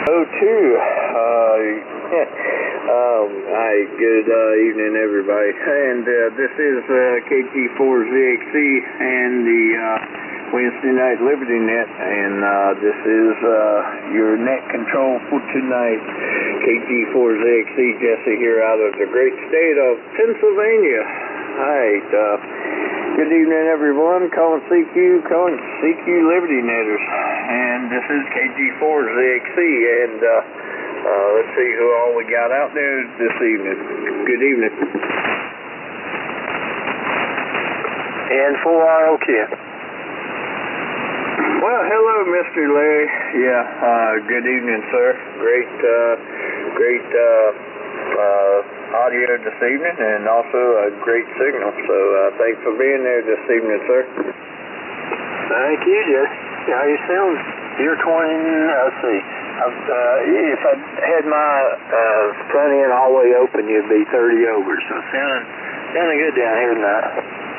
Hi, good evening, everybody. And this is KG4ZXC and the Wednesday Night Liberty Net, and this is your net control for tonight. KG4ZXC, Jesse here out of the great state of Pennsylvania. Alright, good evening, everyone. Calling CQ Liberty Netters. And this is KG4ZXC, and let's see who all we got out there this evening. Good evening. And 4ROQ. Well, hello, Mr. Larry. Yeah, good evening, sir. Great audio this evening, and also a great signal. So thanks for being there this evening, sir. Thank you, Jesse. How you feeling? You're 20, let's see. If I had my front end all the way open, you'd be 30 over. So sounding good down here tonight.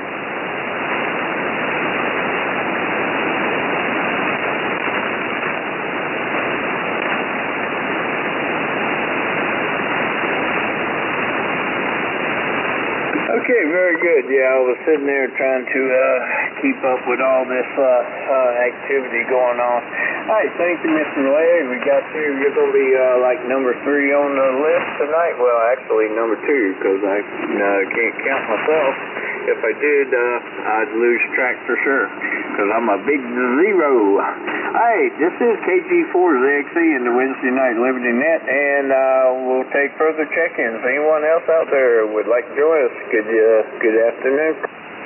Okay, very good. Yeah, I was sitting there trying to keep up with all this activity going on. All right, thank you, Mr. Larry. We got you. You're going to be like number 3 on the list tonight. Well, actually number 2, because I can't count myself. If I did, I'd lose track for sure, because I'm a big zero. All right, this is KG4ZXC in the Wednesday Night Liberty Net, and we'll take further check-ins. Anyone else out there would like to join us? Good afternoon.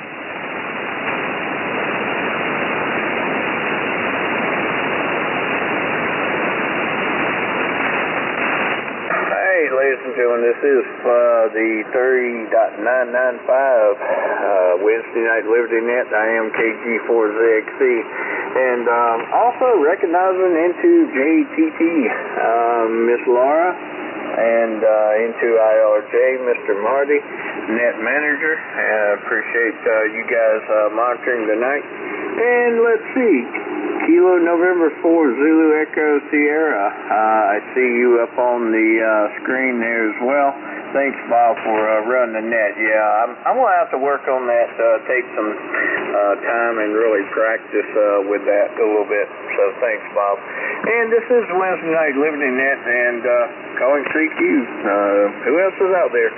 Ladies and gentlemen, this is the 30.995 Wednesday Night Liberty Net. I am KG4ZXC, and also recognizing into JTT, Miss Laura, and into IRJ, Mr. Marty, Net Manager. Appreciate you guys monitoring tonight. And let's see. Kilo November 4 Zulu Echo Sierra. I see you up on the screen there as well. Thanks, Bob, for running the net. Yeah, I'm going to have to work on that, take some time and really practice with that a little bit. So thanks, Bob. And this is Wednesday Night Liberty Net, and calling CQ. Who else is out there?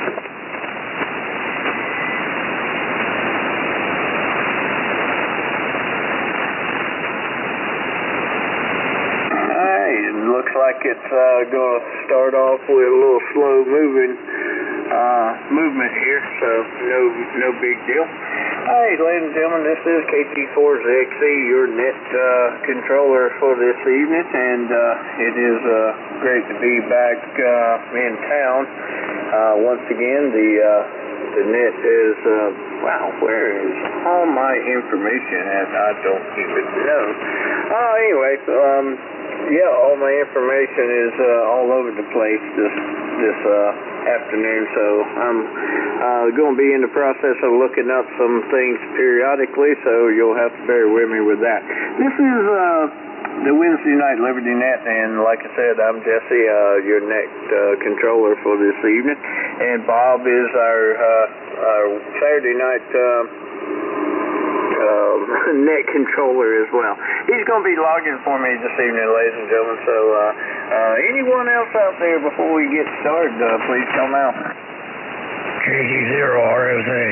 Looks like it's going to start off with a little slow movement here, so no big deal. All right, ladies and gentlemen, this is KG4ZXC, your net controller for this evening, and it is great to be back in town. Once again, the net is, wow, where is all my information at? I don't even know. Anyway, yeah, all my information is all over the place this afternoon, so I'm going to be in the process of looking up some things periodically, so you'll have to bear with me with that. This is the Wednesday Night Liberty Net, and like I said, I'm Jesse, your net controller for this evening, and Bob is our Saturday night net controller as well. He's going to be logging for me this evening, ladies and gentlemen. So anyone else out there before we get started, please come out. KG0RSA.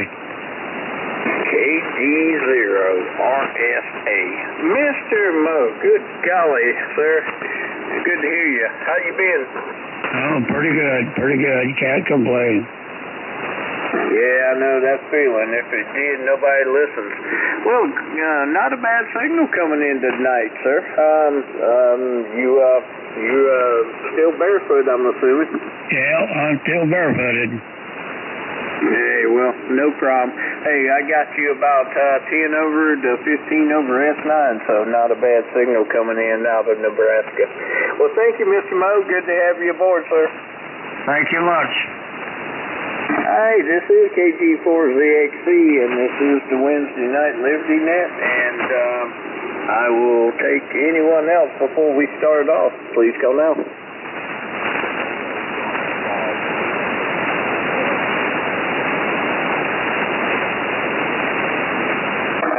KG0RSA. Mr. Mo, good golly, sir. Good to hear you. How you been? Oh, pretty good. Can't complain. Yeah, I know that feeling. If it did, nobody listens. Well, not a bad signal coming in tonight, sir. You still barefoot, I'm assuming? Yeah, I'm still barefooted. Hey, well, no problem. Hey, I got you about 10 over to 15 over S9, so not a bad signal coming in out of Nebraska. Well, thank you, Mr. Mo. Good to have you aboard, sir. Thank you much. Hi, this is KG4ZXC, and this is the Wednesday Night Liberty Net, and I will take anyone else before we start off. Please go now.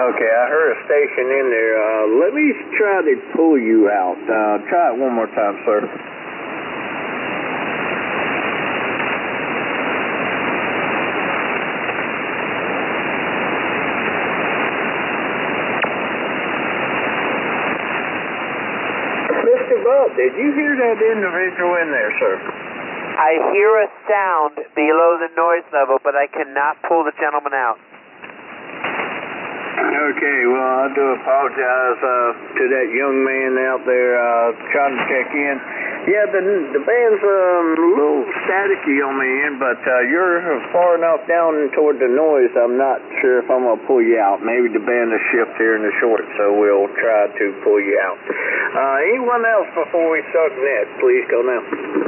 Okay, I heard a station in there. Let me try to pull you out. Try it one more time, sir. Mr. Bub, did you hear that individual in there, sir? I hear a sound below the noise level, but I cannot pull the gentleman out. Okay, well, I do apologize to that young man out there trying to check in. Yeah, the band's a little staticky on the end, but you're far enough down toward the noise, I'm not sure if I'm going to pull you out. Maybe the band will shift here in the short, so we'll try to pull you out. Anyone else before we start the net? Please go now.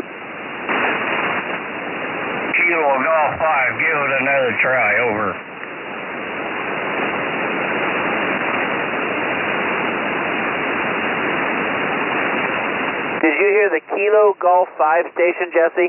Kilo Golf 5, give it another try, over. Did you hear the Kilo Golf 5 station, Jesse?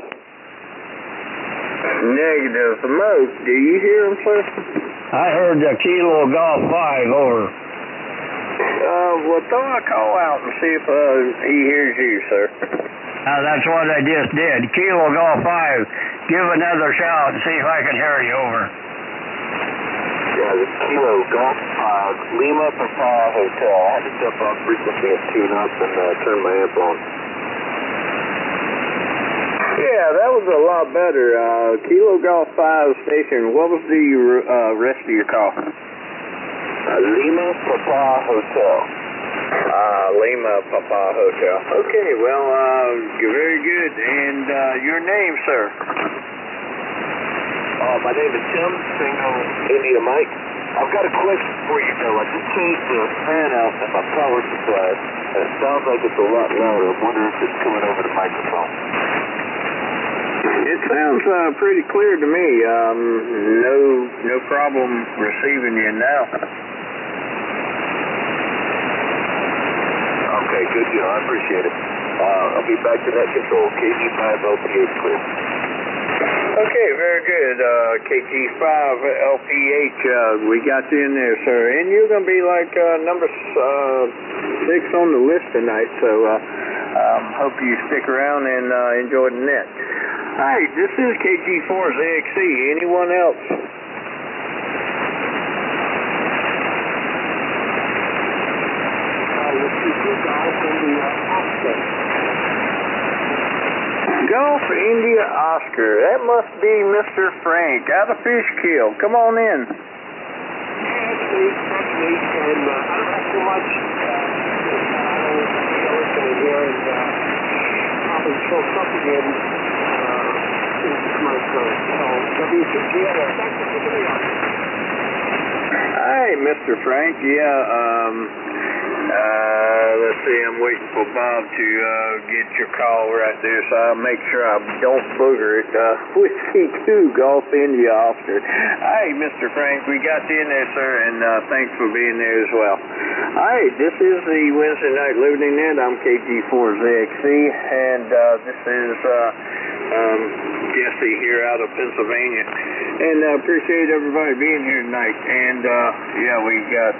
Negative. Mo, do you hear him, sir? I heard the Kilo Golf 5, over. Well, throw a call out and see if he hears you, sir. That's what I just did. Kilo Golf 5, give another shout and see if I can hear you, over. Yeah, the Kilo Golf Lima Papa Hotel. I had to step off frequency and tune up and turn my amp on. Yeah, that was a lot better. Kilo Golf 5 station, what was the rest of your call? Lima Papa Hotel. Lima Papa Hotel. Okay, well, you're very good. And your name, sir? My name is Tim, Single India Mike. I've got a question for you, though. I just changed the fan out in my power supply, and it sounds like it's a lot louder. I'm wondering if it's coming over the microphone. It sounds pretty clear to me. No problem receiving you now. Okay, good deal. I appreciate it. I'll be back to net control. KG5LPH clear. Okay, very good. KG5LPH, we got you in there, sir. And you're going to be like number 6 on the list tonight, so hope you stick around and enjoy the net. Hi, this is KG4ZXC. Anyone else? Golf India Oscar. That must be Mr. Frank out of Fishkill. Come on in. That's me, and I don't have too much. I don't listen here, and probably show something in my current. So, WCGN, thank you for the honor. Hi, Mr. Frank. Yeah, let's see, I'm waiting for Bob to get your call right there, so I'll make sure I don't booger it. Whiskey 2 Golf India Oscar. Hi, Mr. Frank, we got you in there, sir, and thanks for being there as well. Hi, this is the Wednesday Night Liberty Net. I'm KG4ZXC, and this is Jesse here out of Pennsylvania. And I appreciate everybody being here tonight. And, yeah, we got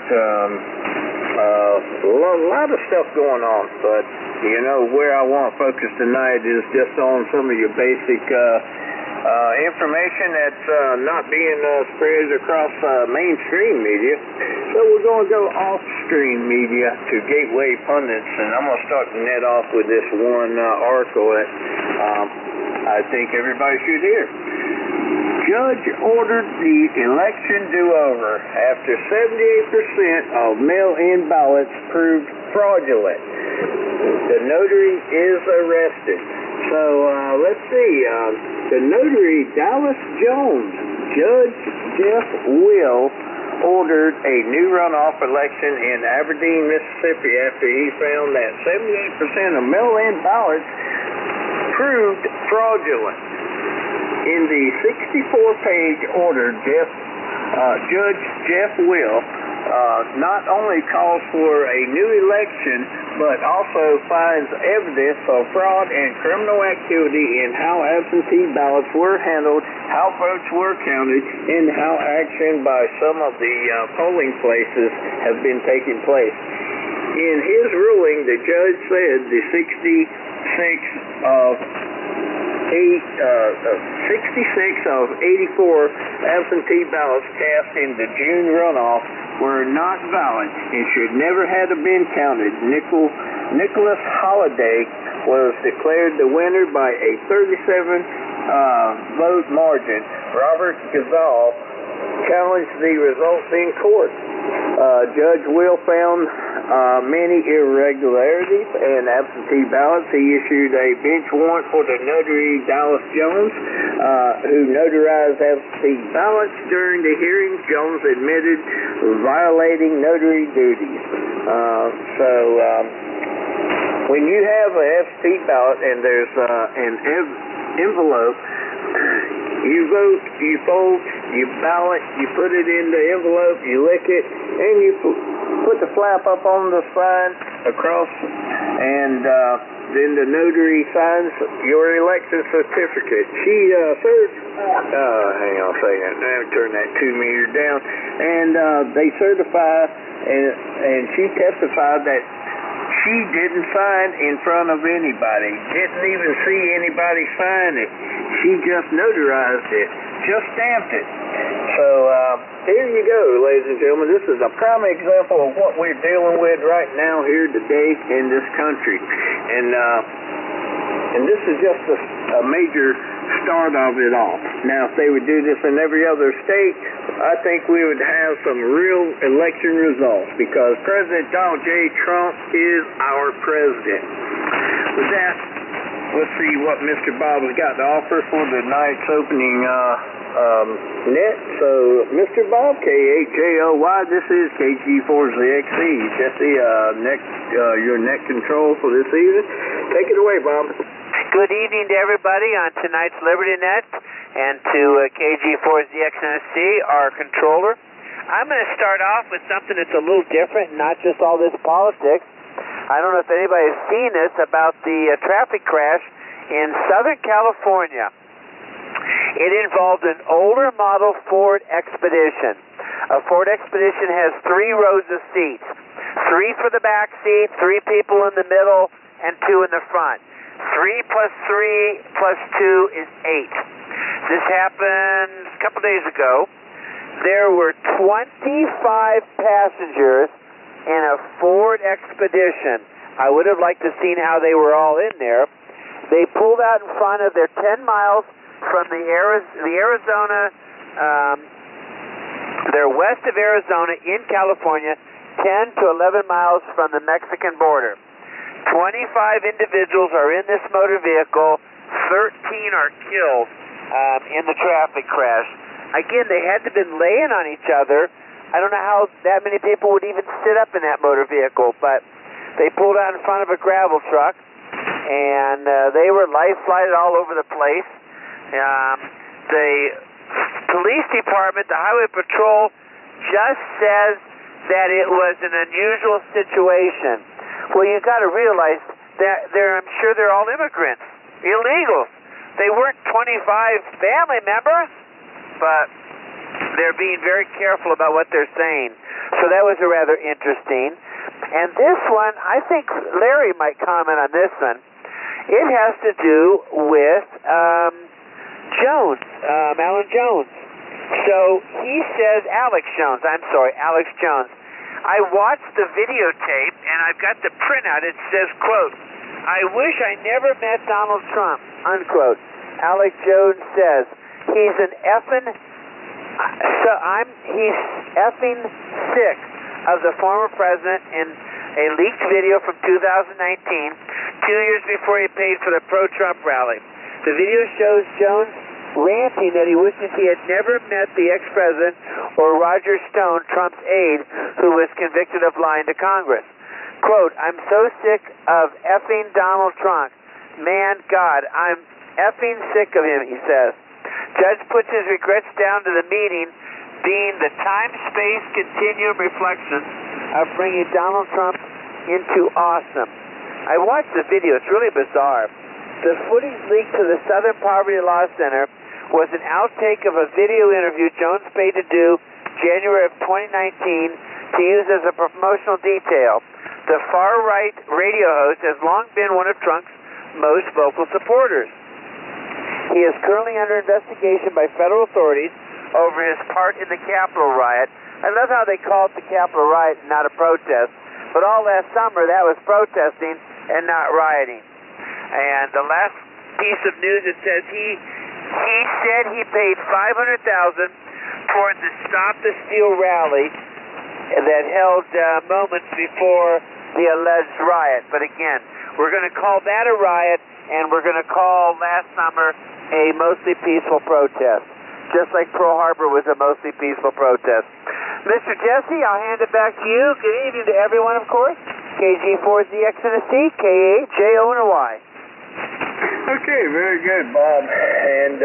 a lot of stuff going on, but you know where I want to focus tonight is just on some of your basic information that's not being spread across mainstream media. So we're going to go off-stream media to Gateway Pundits, and I'm going to start the net off with this one article that I think everybody should hear. Judge ordered the election do-over after 78% of mail-in ballots proved fraudulent. The notary is arrested. So, let's see. The notary, Dallas Jones, Judge Jeff Will, ordered a new runoff election in Aberdeen, Mississippi after he found that 78% of mail-in ballots proved fraudulent. In the 64-page order, Judge Jeff Will not only calls for a new election, but also finds evidence of fraud and criminal activity in how absentee ballots were handled, how votes were counted, and how action by some of the polling places have been taking place. In his ruling, the judge said the 66 of 84 absentee ballots cast in the June runoff were not valid and should never have been counted. Nicholas Holliday was declared the winner by a 37 vote margin. Robert Gazal challenged the results in court. Judge Will found many irregularities and absentee ballots. He issued a bench warrant for the notary Dallas Jones, who notarized absentee ballots. During the hearing, Jones admitted violating notary duties. When you have an absentee ballot and there's an envelope, you vote, you fold, you ballot, you put it in the envelope, you lick it, and you put the flap up on the sign across, and then the notary signs your election certificate. She served, hang on a second, now turn that 2 meter down, and they certify, and she testified that she didn't sign in front of anybody, didn't even see anybody sign it. She just notarized it, just stamped it. So here you go, ladies and gentlemen. This is a prime example of what we're dealing with right now here today in this country. And this is just a major start of it all. Now, if they would do this in every other state, I think we would have some real election results, because President Donald J. Trump is our president. With that, we'll see what Mr. Bob has got to offer for the night's opening net. So, Mr. Bob, K-H-J-O-Y, this is KG4ZXE. Jesse, your net control for this evening. Take it away, Bob. Good evening to everybody on tonight's Liberty Net, and to KG4ZXNSC, our controller. I'm going to start off with something that's a little different, not just all this politics. I don't know if anybody's seen this about the traffic crash in Southern California. It involved an older model Ford Expedition. A Ford Expedition has 3 rows of seats. 3 for the back seat, 3 people in the middle, and 2 in the front. 3 plus 3 plus 2 is 8. This happened a couple days ago. There were 25 passengers in a Ford Expedition. I would have liked to have seen how they were all in there. They pulled out in front of their 10 miles from the Arizona, they're west of Arizona in California, 10 to 11 miles from the Mexican border. 25 individuals are in this motor vehicle. 13 are killed in the traffic crash. Again, they had to have been laying on each other. I don't know how that many people would even sit up in that motor vehicle, but they pulled out in front of a gravel truck, and they were life-flighted all over the place. The police department, the highway patrol, just says that it was an unusual situation. Well, you've got to realize that I'm sure they're all immigrants, illegals. They weren't 25 family members, but they're being very careful about what they're saying. So that was rather interesting. And this one, I think Larry might comment on this one. It has to do with Jones, Alan Jones. So he says Alex Jones. I watched the videotape, and I've got the printout. It says, quote, "I wish I never met Donald Trump," unquote. Alex Jones says, he's effing sick of the former president in a leaked video from 2019, 2 years before he paid for the pro-Trump rally. The video shows Jones ranting that he wishes he had never met the ex-president or Roger Stone, Trump's aide, who was convicted of lying to Congress. Quote, "I'm so sick of effing Donald Trump. Man, God, I'm effing sick of him," he says. Judge puts his regrets down to the meeting being the time-space continuum reflection of bringing Donald Trump into awesome. I watched the video. It's really bizarre. The footage leaked to the Southern Poverty Law Center was an outtake of a video interview Jones paid to do January of 2019 to use as a promotional detail. The far-right radio host has long been one of Trump's most vocal supporters. He is currently under investigation by federal authorities over his part in the Capitol riot. I love how they call it the Capitol riot and not a protest. But all last summer, that was protesting and not rioting. And the last piece of news, it says he said he paid $500,000 toward the Stop the Steal rally that held moments before the alleged riot. But again, we're going to call that a riot, and we're going to call last summer a mostly peaceful protest, just like Pearl Harbor was a mostly peaceful protest. Mr. Jesse, I'll hand it back to you. Good evening to everyone, of course. KG4ZX and a C, KAJO and a Y. Okay, very good, Bob. And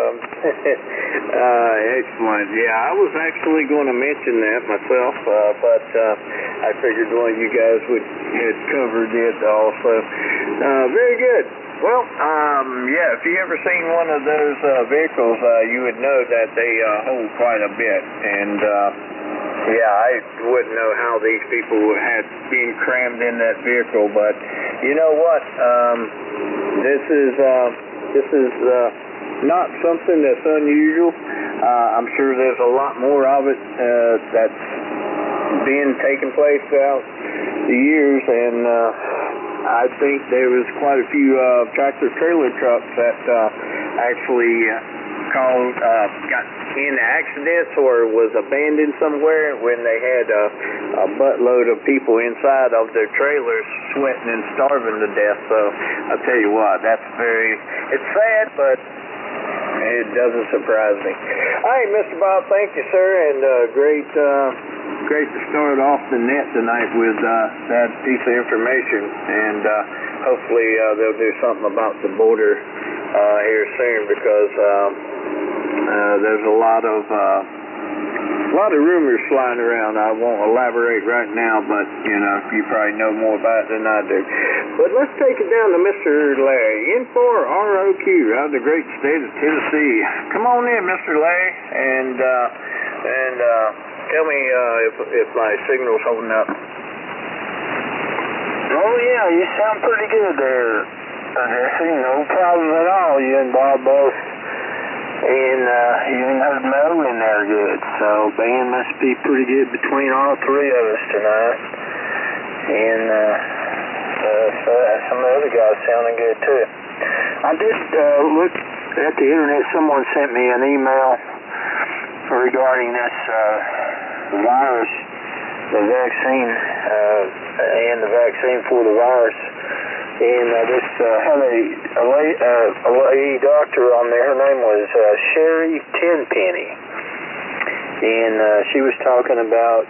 excellent. Yeah, I was actually going to mention that myself, but I figured one of you guys had covered it also. Very good. Well, yeah, if you ever seen one of those vehicles, you would know that they hold quite a bit. And yeah, I wouldn't know how these people had been crammed in that vehicle, but you know what? This is not something that's unusual. I'm sure there's a lot more of it that's been taking place throughout the years, and I think there was quite a few tractor-trailer trucks that actually got in accidents or was abandoned somewhere when they had a buttload of people inside of their trailers sweating and starving to death. So I'll tell you what, it's sad, but it doesn't surprise me. All right, Mr. Bob, thank you, sir, and great to start off the net tonight with that piece of information, and hopefully they'll do something about the border here soon, because there's a lot of rumors flying around. I won't elaborate right now, but you probably know more about it than I do. But let's take it down to Mr. Larry, N4ROQ, out of the great state of Tennessee. Come on in, Mr. Larry, and tell me if my signal's holding up. Oh yeah, you sound pretty good there, Jesse. No problem at all. You and Bob both. And even heard Mo in there good, so band must be pretty good between all three of us tonight. And some of the other guys sounding good too. I did look at the internet. Someone sent me an email regarding this virus, the vaccine, and the vaccine for the virus. And this had a lady doctor on there. Her name was Sherry Tenpenny, and she was talking about,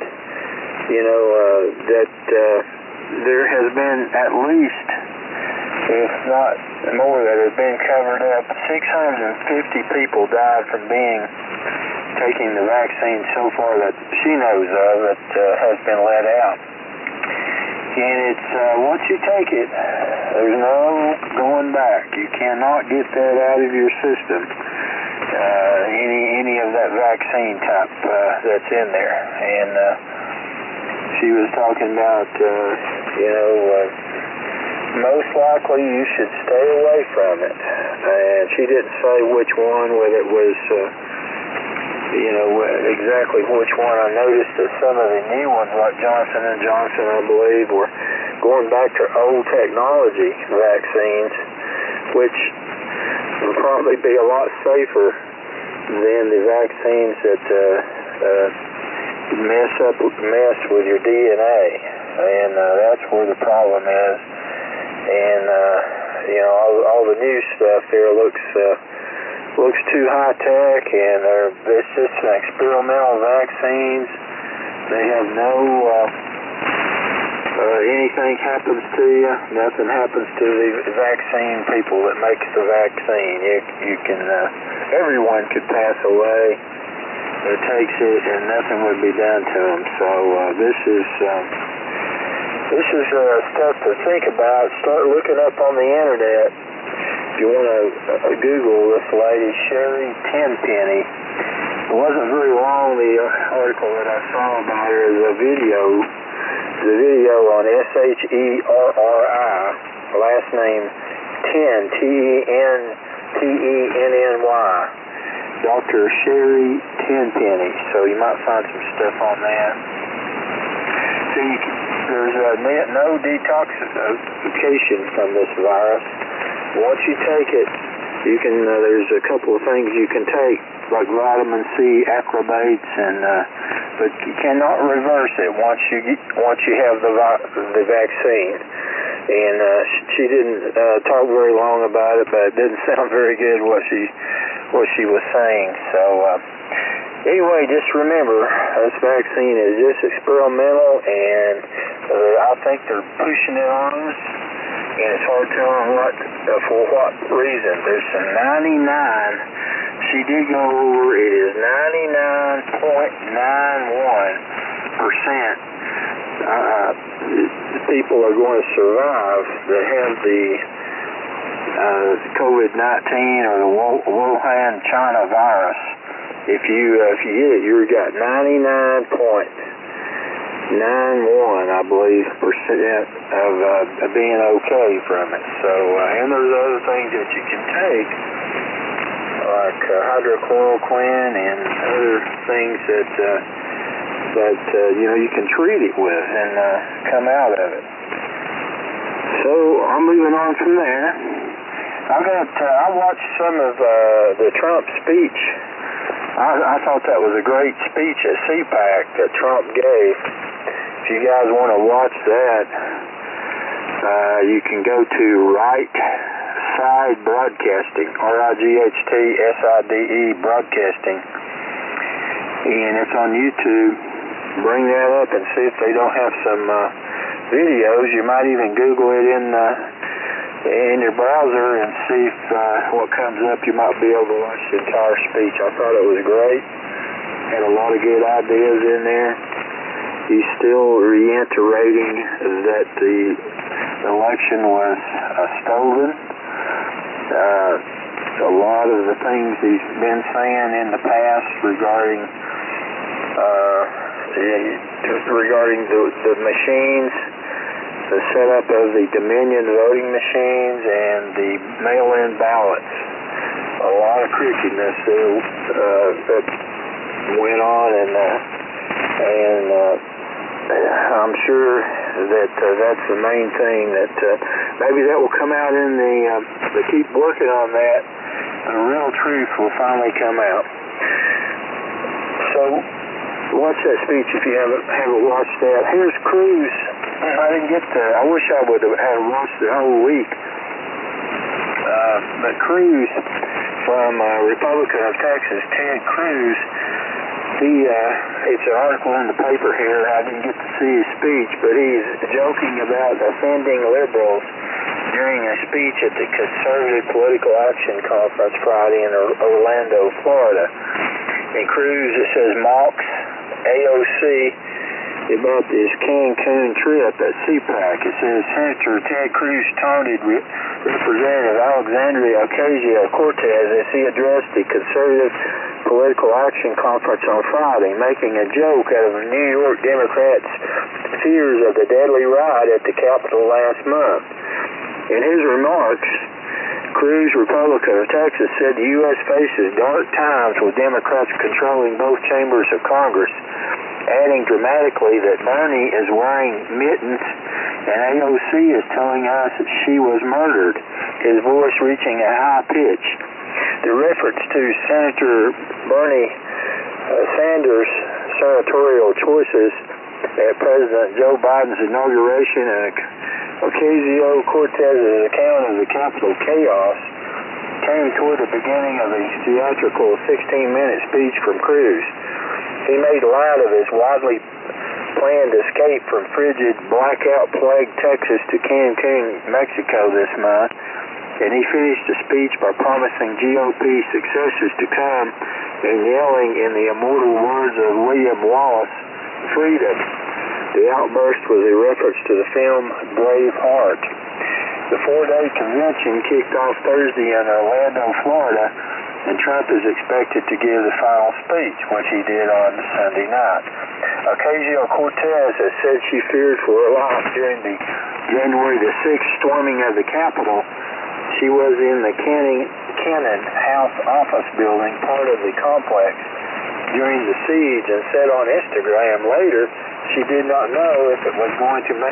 that there has been at least, if not more, that has been covered up. 650 people died from taking the vaccine so far that she knows of that has been let out. And it's once you take it, there's no going back. You cannot get that out of your system. Any of that vaccine type that's in there. And she was talking about, most likely you should stay away from it. And she didn't say which one, whether it was exactly which one. I noticed that some of the new ones, like Johnson & Johnson, I believe, were going back to old technology vaccines, which would probably be a lot safer than the vaccines that mess with your DNA. And that's where the problem is. And, all the new stuff there looks too high tech, and it's just an experimental vaccines. They have no anything happens to you. Nothing happens to the vaccine people that make the vaccine. You can everyone could pass away, that takes it and nothing would be done to them. So this is stuff to think about. Start looking up on the internet. If you want to Google this lady, Sherry Tenpenny. It wasn't very long, the article that I saw about her is a video. The video on SHERRI, last name Tenpenny, Dr. Sherry Tenpenny. So you might find some stuff on that. So there's no detoxification from this virus. Once you take it, you can. There's a couple of things you can take, like vitamin C, acrobates, and but you cannot reverse it once you have the vaccine. And she didn't talk very long about it, but it didn't sound very good what she was saying. So anyway, just remember, this vaccine is just experimental, and I think they're pushing it on us. And it's hard telling for what reason. There's some 99. She did go over. It is 99.91%. People are going to survive that have the COVID-19 or the Wuhan China virus. If you get it, you've got 99.91, I believe, percent of being okay from it. So, and there's other things that you can take, like hydrochloroquine and other things that you can treat it with and come out of it. So I'm moving on from there. I watched some of the Trump speech. I thought that was a great speech at CPAC that Trump gave. If you guys want to watch that, you can go to Right Side Broadcasting, RIGHTSIDE Broadcasting, and it's on YouTube. Bring that up and see if they don't have some videos. You might even Google it in your browser and see if what comes up. You might be able to watch the entire speech. I thought it was great. Had a lot of good ideas in there. He's still reiterating that the election was stolen. A lot of the things he's been saying in the past regarding the machines, the setup of the Dominion voting machines, and the mail-in ballots. A lot of crookedness that went on, and I'm sure that that's the main thing. That maybe that will come out in they keep working on that. The real truth will finally come out. So watch that speech if you haven't watched that. Here's Cruz. I didn't get I wish I would have had watched the whole week. But Cruz from Republican of Texas, Ted Cruz. It's an article in the paper here. I didn't get to see his speech, but he's joking about offending liberals during a speech at the Conservative Political Action Conference Friday in Orlando, Florida. And Cruz, it says, mocks AOC about this Cancun trip at CPAC. It says, Senator Ted Cruz taunted Representative Alexandria Ocasio-Cortez as he addressed the Conservative Political Action Conference on Friday, making a joke out of New York Democrats' fears of the deadly riot at the Capitol last month. In his remarks, Cruz, Republican of Texas, said the U.S. faces dark times with Democrats controlling both chambers of Congress, adding dramatically that Bernie is wearing mittens and AOC is telling us that she was murdered, his voice reaching a high pitch. The reference to Senator Bernie Sanders' senatorial choices at President Joe Biden's inauguration and Ocasio-Cortez's account of the Capitol chaos came toward the beginning of a theatrical 16-minute speech from Cruz. He made light of his widely planned escape from frigid, blackout-plagued Texas to Cancun, Mexico this month, and he finished the speech by promising GOP successors to come and yelling in the immortal words of William Wallace, "Freedom." The outburst was a reference to the film Braveheart. The 4-day convention kicked off Thursday in Orlando, Florida, and Trump is expected to give the final speech, which he did on Sunday night. Ocasio-Cortez has said she feared for her life during the January the 6th storming of the Capitol. She was in the Cannon House office building, part of the complex, during the siege, and said on Instagram later she did not know if she was going to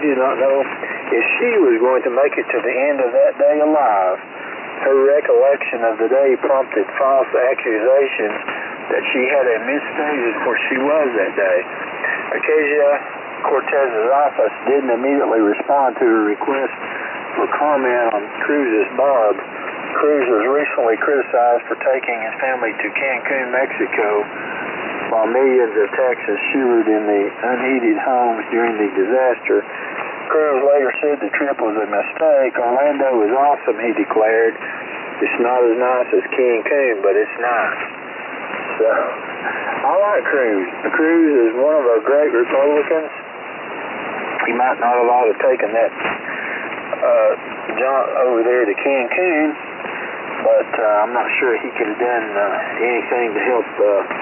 make it to the end of that day alive. Her recollection of the day prompted false accusations that she had misstated where she was that day. Ocasio-Cortez's office didn't immediately respond to her request for comment on Cruz's barb. Cruz was recently criticized for taking his family to Cancun, Mexico, while millions of Texans shivered in the unheated homes during the disaster. Cruz later said the trip was a mistake. Orlando is awesome, he declared. It's not as nice as Cancun, but it's nice. So, I like Cruz. Cruz is one of our great Republicans. He might not have ought to have taken that jaunt over there to Cancun, but I'm not sure he could have done anything to help,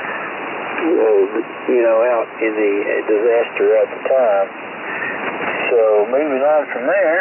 out in the disaster at the time. So, moving on from there,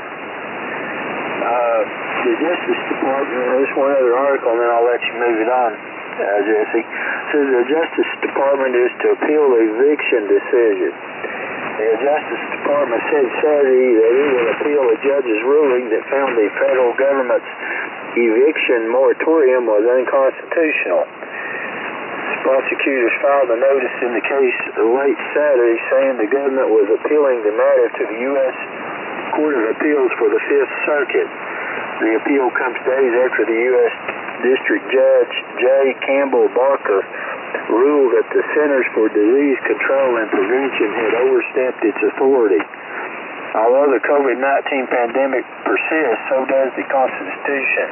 the Justice Department, there's one other article, and then I'll let you move it on, Jesse. It says the Justice Department is to appeal the eviction decision. The Justice Department said Saturday that it will appeal a judge's ruling that found the federal government's eviction moratorium was unconstitutional. Prosecutors filed a notice in the case late Saturday saying the government was appealing the matter to the U.S. Court of Appeals for the Fifth Circuit. The appeal comes days after the U.S. District Judge J. Campbell Barker ruled that the Centers for Disease Control and Prevention had overstepped its authority. Although the COVID-19 pandemic persists, so does the Constitution.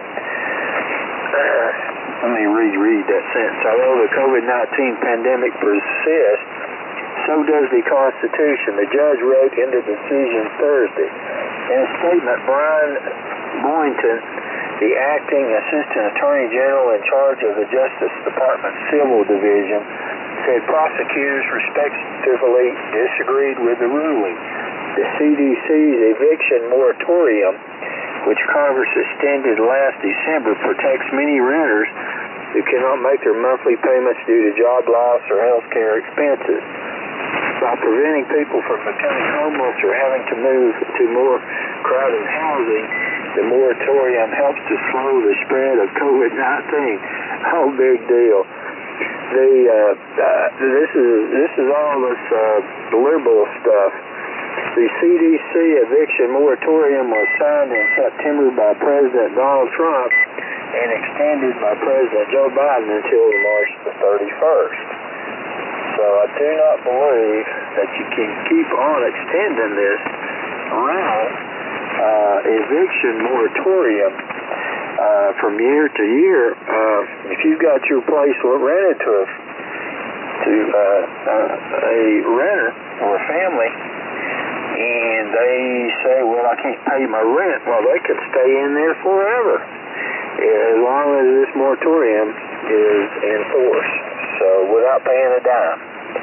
Let me reread that sentence. Although the COVID-19 pandemic persists, so does the Constitution, the judge wrote in the decision Thursday. In a statement, Brian Boynton, the acting Assistant Attorney General in charge of the Justice Department's Civil Division, said prosecutors respectively disagreed with the ruling. The CDC's eviction moratorium, which Congress extended last December, protects many renters who cannot make their monthly payments due to job loss or health care expenses. By preventing people from becoming homeless or having to move to more crowded housing, the moratorium helps to slow the spread of COVID-19. Oh, big deal. This is all this liberal stuff. The CDC eviction moratorium was signed in September by President Donald Trump and extended by President Joe Biden until March the 31st. So I do not believe that you can keep on extending this around eviction moratorium from year to year. If you've got your place rented to a renter or a family, and they say, well, I can't pay my rent, well, they could stay in there forever as long as this moratorium is in force. So without paying a dime.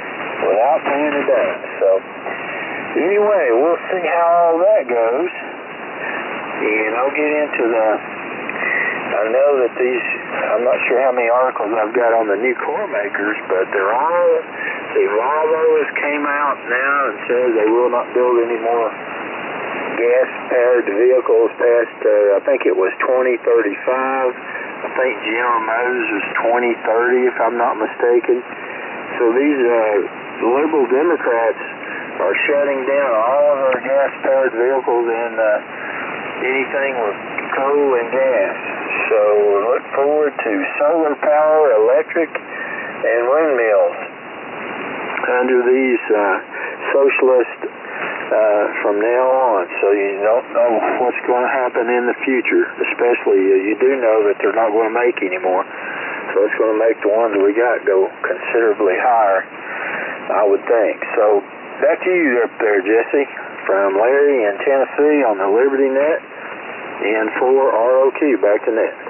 So anyway, we'll see how all that goes. And I'll get into I know that I'm not sure how many articles I've got on the new car makers, but they're all, the Volvo came out now and says they will not build any more gas-powered vehicles past, I think it was 2035. I think General Motors was 2030, if I'm not mistaken. So these liberal Democrats are shutting down all of our gas-powered vehicles and anything with coal and gas. So look forward to solar power, electric, and windmills under these socialists from now on. So you don't know what's going to happen in the future, especially you do know that they're not going to make any more So it's going to make the ones we got go considerably higher, I would think. So back to you up there, Jesse, from Larry in Tennessee on the Liberty Net, and for ROQ, back to net.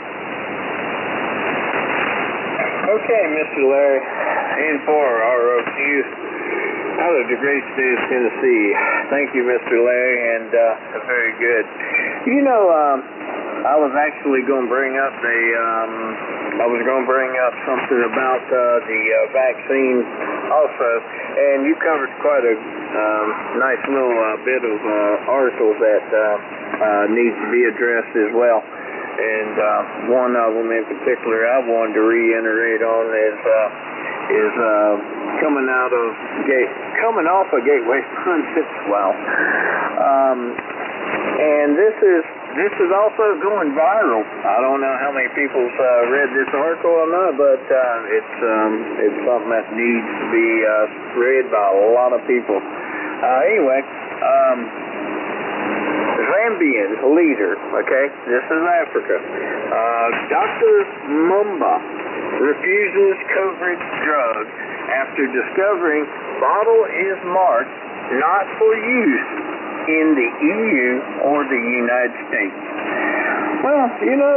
Okay, Mr. Larry, and for ROQ, out of the great state of Tennessee. Thank you, Mr. Larry, and very good. You know, I was actually going to bring up something about the vaccine also, and you covered quite a nice little bit of articles that needs to be addressed as well. And one of them in particular I wanted to reiterate on is coming off of Gateway Pundit. Wow. And this is also going viral. I don't know how many people's read this article or not, but it's something that needs to be read by a lot of people. Anyway, Zambian leader, okay, this is Africa. Dr. Mumba refuses COVID drug after discovering bottle is marked not for use in the EU or the United States. Well, you know,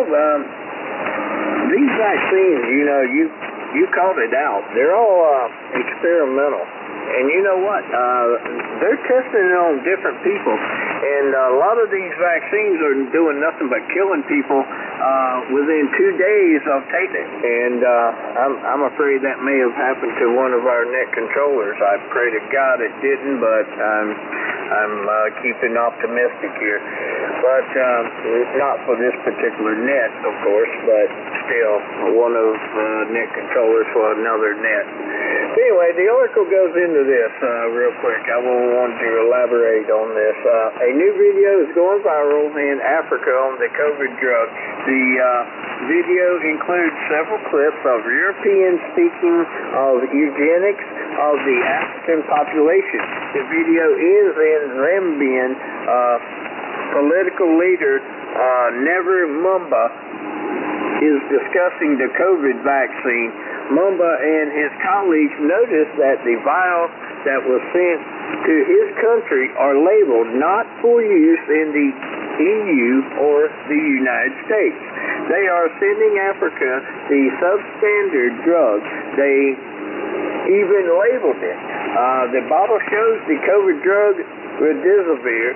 these vaccines, you know, you called it out. They're all experimental. And you know what? They're testing it on different people. And a lot of these vaccines are doing nothing but killing people within 2 days of taking it. And I'm afraid that may have happened to one of our net controllers. I pray to God it didn't, but I'm keeping optimistic here. But not for this particular net, of course, but still one of net controllers for another net. Anyway, the article goes into this real quick. I want to elaborate on this. A new video is going viral in Africa on the COVID drug. The video includes several clips of Europeans speaking of eugenics of the African population. The video is in Zambian political leader Never Mumba is discussing the COVID vaccine. Mumba and his colleagues noticed that the vials that was sent to his country are labeled not for use in the EU or the United States. They are sending Africa the substandard drug. They even labeled it. The bottle shows the COVID drug Remdesivir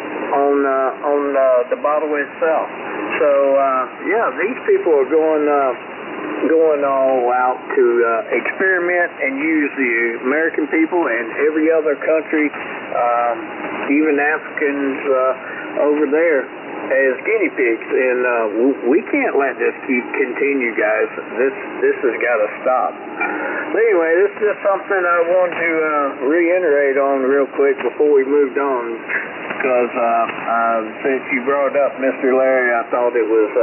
on the bottle itself. So yeah, these people are going all out to experiment and use the American people and every other country, even Africans over there, as guinea pigs. And we can't let this continue, guys. This has got to stop. Anyway, this is just something I want to reiterate on real quick before we moved on, because since you brought up Mr. Larry, I thought it was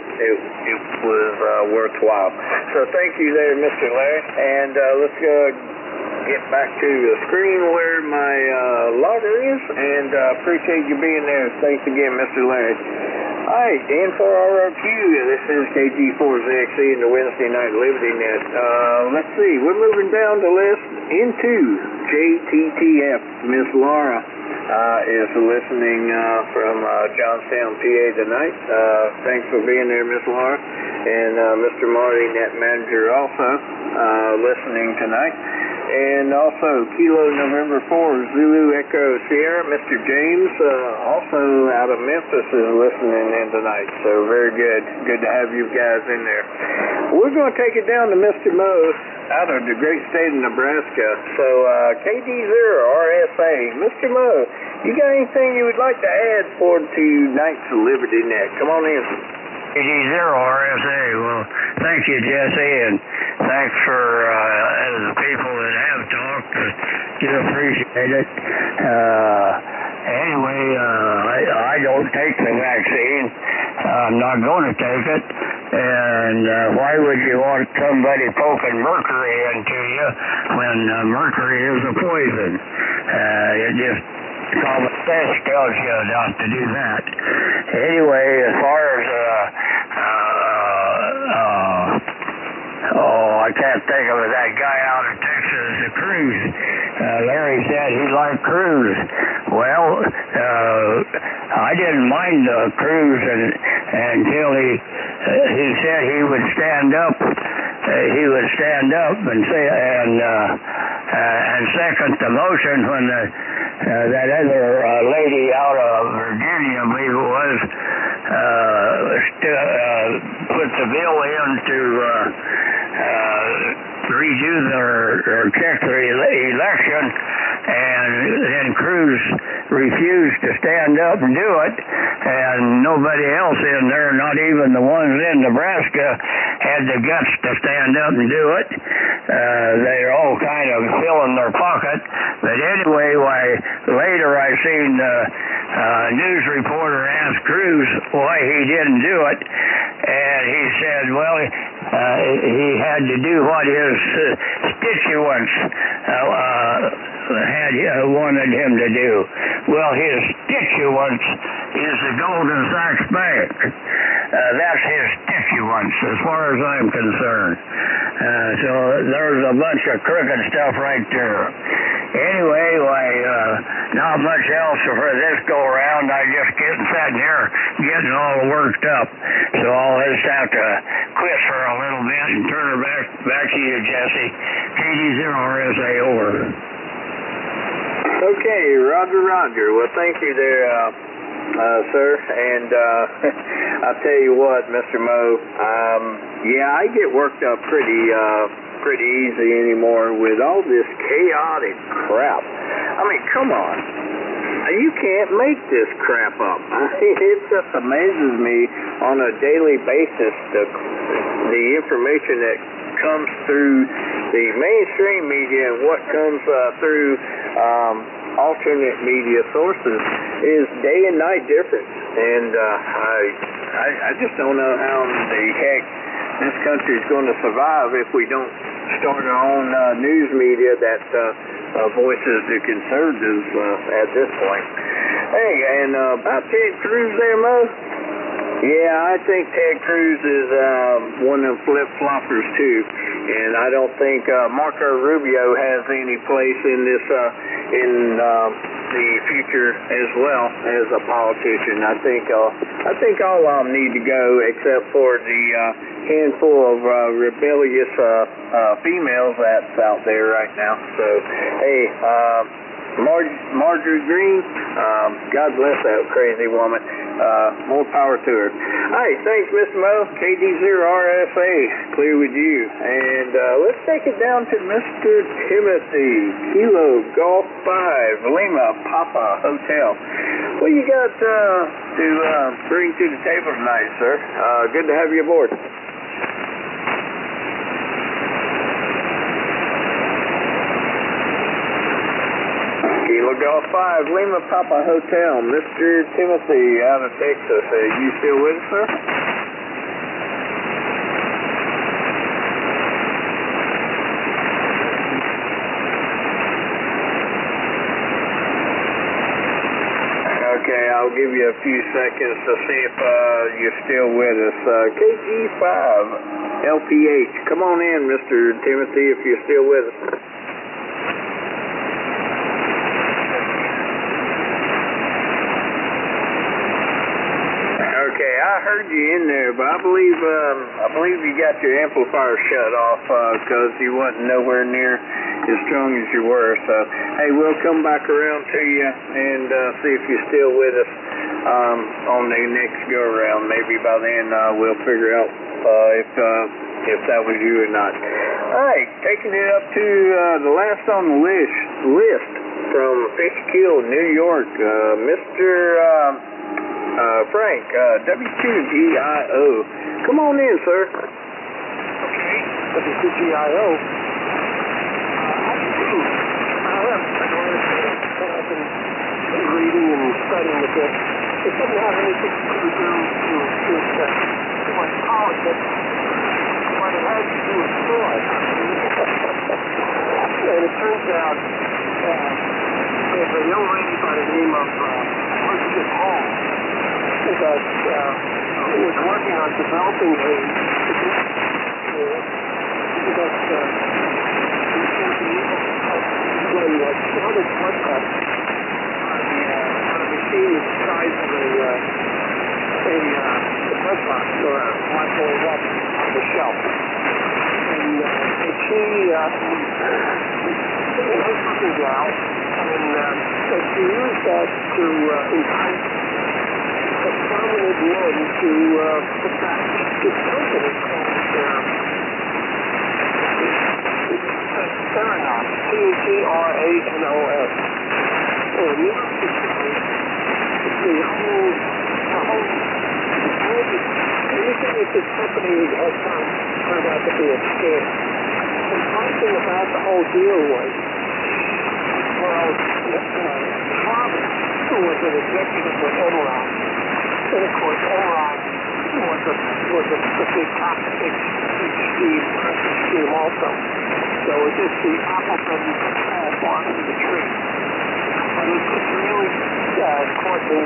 worthwhile. So thank you there, Mr. Larry. And let's go get back to the screen where my logger is, and appreciate you being there. Thanks again, Mr. Larry. All right, and for ROQ, this is KG4ZXE in the Wednesday Night Liberty Net. Let's see, we're moving down the list into JTTF. Miss Laura is listening from Johnstown, PA tonight. Thanks for being there, Miss Laura. And Mr. Marty, net manager, also listening tonight. And also Kilo November 4, Zulu Echo Sierra. Mr. James, also out of Memphis, is listening in tonight. So very good. Good to have you guys in there. We're going to take it down to Mr. Mo out of the great state of Nebraska. So KD0RSA. Mr. Mo, you got anything you would like to add for tonight's Liberty Net? Come on in. KD0RSA. Well, thank you, Jesse, and thanks for the people that have talked. Do appreciate it. Anyway, I don't take the vaccine. I'm not going to take it. And why would you want somebody poking mercury into you when mercury is a poison? It just common sense tells you not to do that. Anyway, as far as I didn't mind the cruise until he said he would stand up. He would stand up and say and second the motion when that other lady out of Virginia, I believe it was, put the bill in to redo or check their election, and then Cruz refused to stand up and do it, and nobody else in there, not even the ones in Nebraska, had the guts to stand up and do it. They're all kind of filling their pocket. But anyway, later I seen the news reporter ask Cruz why he didn't do it, and he said, well, he had to do what his constituents wanted him to do. Well, his constituents is the Golden Sachs Bank. That's his constituents, as far as I'm concerned. So there's a bunch of crooked stuff right there. Anyway, not much else for this go around. I just sitting here getting all worked up. So I'll just have to quit for a little bit and turn her back to you, Jesse. KD0RSA, over. Okay, Roger. Well, thank you there, sir. And I'll tell you what, Mr. Mo, I get worked up pretty easy anymore with all this chaotic crap. I mean, come on. You can't make this crap up. It just amazes me on a daily basis the information that comes through the mainstream media and what comes through alternate media sources is day and night difference. And I just don't know how the heck this country is going to survive if we don't start our own news media that voices the conservatives at this point. Hey, and about Ted Cruz there, Mo? Yeah, I think Ted Cruz is one of them flip-floppers, too. And I don't think Marco Rubio has any place in this, the future as well as a politician. I think all of them need to go except for the handful of rebellious females that's out there right now. So, hey, Marjorie Greene, God bless that crazy woman. More power to her. Hey, thanks, Mr. Mo. KD0RSA, clear with you. And let's take it down to Mr. Timothy, Kilo Golf 5, Lima Papa Hotel. What you got to bring to the table tonight, sir? Good to have you aboard. Kilo Golf 5, Lima Papa Hotel, Mr. Timothy out of Texas. You still with us, sir? Okay, I'll give you a few seconds to see if you're still with us. KG5 LPH, come on in, Mr. Timothy, if you're still with us. Okay, I heard you in there, but I believe you got your amplifier shut off because you wasn't nowhere near as strong as you were. So, hey, we'll come back around to you and see if you're still with us on the next go around. Maybe by then we'll figure out if that was you or not. All right, taking it up to the last on the list from Fishkill, New York, Mr. Frank, W2GIO. Come on in, sir. Okay, W2GIO. I've been reading and studying a bit. It doesn't have anything to do with my politics, but it has to do with fraud. And it turns out there's a young lady by the name of Elizabeth Hall that was working on developing a blood test on machine is the size of a press box or a microwave oven on the shelf. And she, nice looking gal, and she used that to entice prominent men to put back this company called Theranos, T-H-E-R-A-N-O-S. And needless to say, the whole anything that this company has done turned out to be a scam. And the funny thing about the whole deal was, well, Harvard, who was an executive with Enron, and of course Enron was a big toxic scheme also. So it's just the apple doesn't fall far from the tree. But it's really causing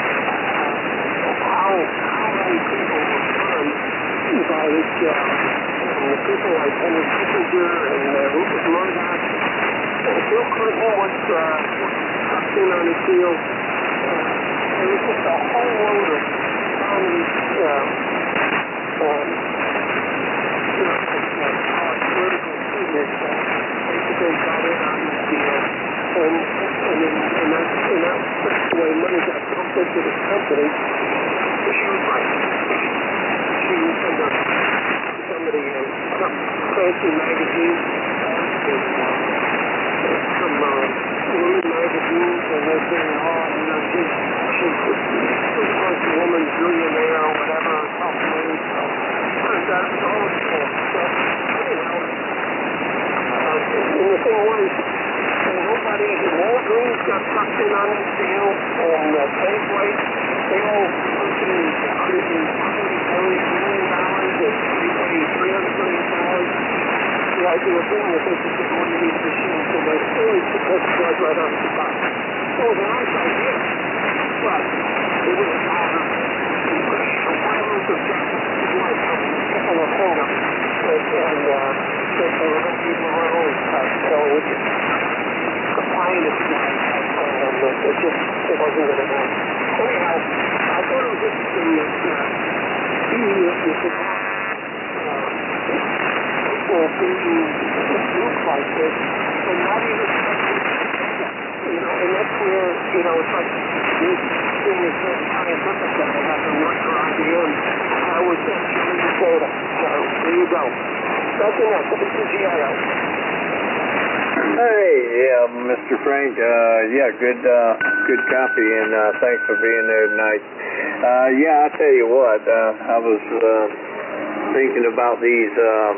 how many people were harmed by this job. And the people like Henry Kissinger and Rupert Murdoch. Bill Clinton was sucked in on his deal. There was just a whole load of prominent political figures basically got in on this deal. And that's the way money got pumped into this company. She was right. She was under somebody in some fancy magazine, some women magazines, and they're saying, oh, you know, she's pretty much a woman billionaire or whatever, self-made. So turns out it was all a scam. So anyhow, and the thing was, nobody at Walgreens got sucked in on this deal, and Safeway, they all functioning $180 million and $300 million. The idea of being that this is the one of these machines to make food because it was right on the spot. So it was a nice idea, but it was a dollar. So one of those objectives is like people were holding them, and they were going to be more own. So it was compliant if you had it wasn't going to happen. Anyhow, I thought it was interesting that you could have people being groups like this and not even and that's where, it's like this thing is very scientific that I have to work for IBM. I was just doing the data. So there you go. That's enough. WGIO. Hey, yeah, Mr. Frank. Good copy, and thanks for being there tonight. I tell you what, I was thinking about these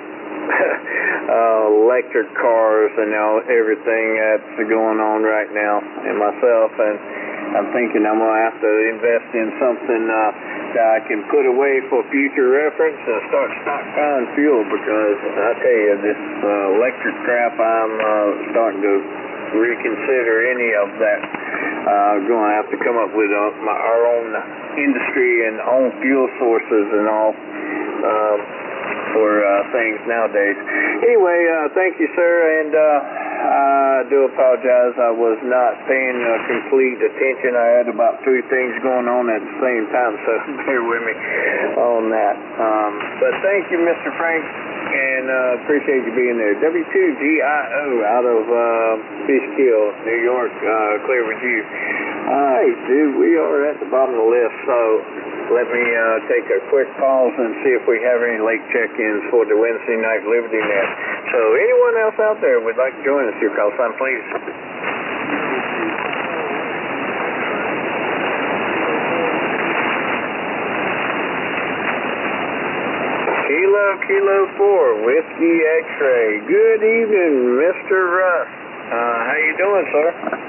electric cars and everything that's going on right now, and myself, and I'm thinking I'm going to have to invest in something that I can put away for future reference and start stockpiling fuel, because I tell you, this electric crap, I'm starting to reconsider any of that. Going to have to come up with our own industry and own fuel sources and all for things nowadays. Anyway, thank you, sir, and I do apologize. I was not paying complete attention. I had about 3 things going on at the same time, so bear with me on that. But thank you, Mr. Frank, and appreciate you being there. W2GIO out of Fishkill, New York, clear with you. All right, dude, we are at the bottom of the list, so let me take a quick pause and see if we have any late check-ins for the Wednesday night Liberty Net. So anyone else out there would like to join us, your call sign, please. Kilo 4, Whiskey X-Ray. Good evening, Mr. Russ. How you doing, sir?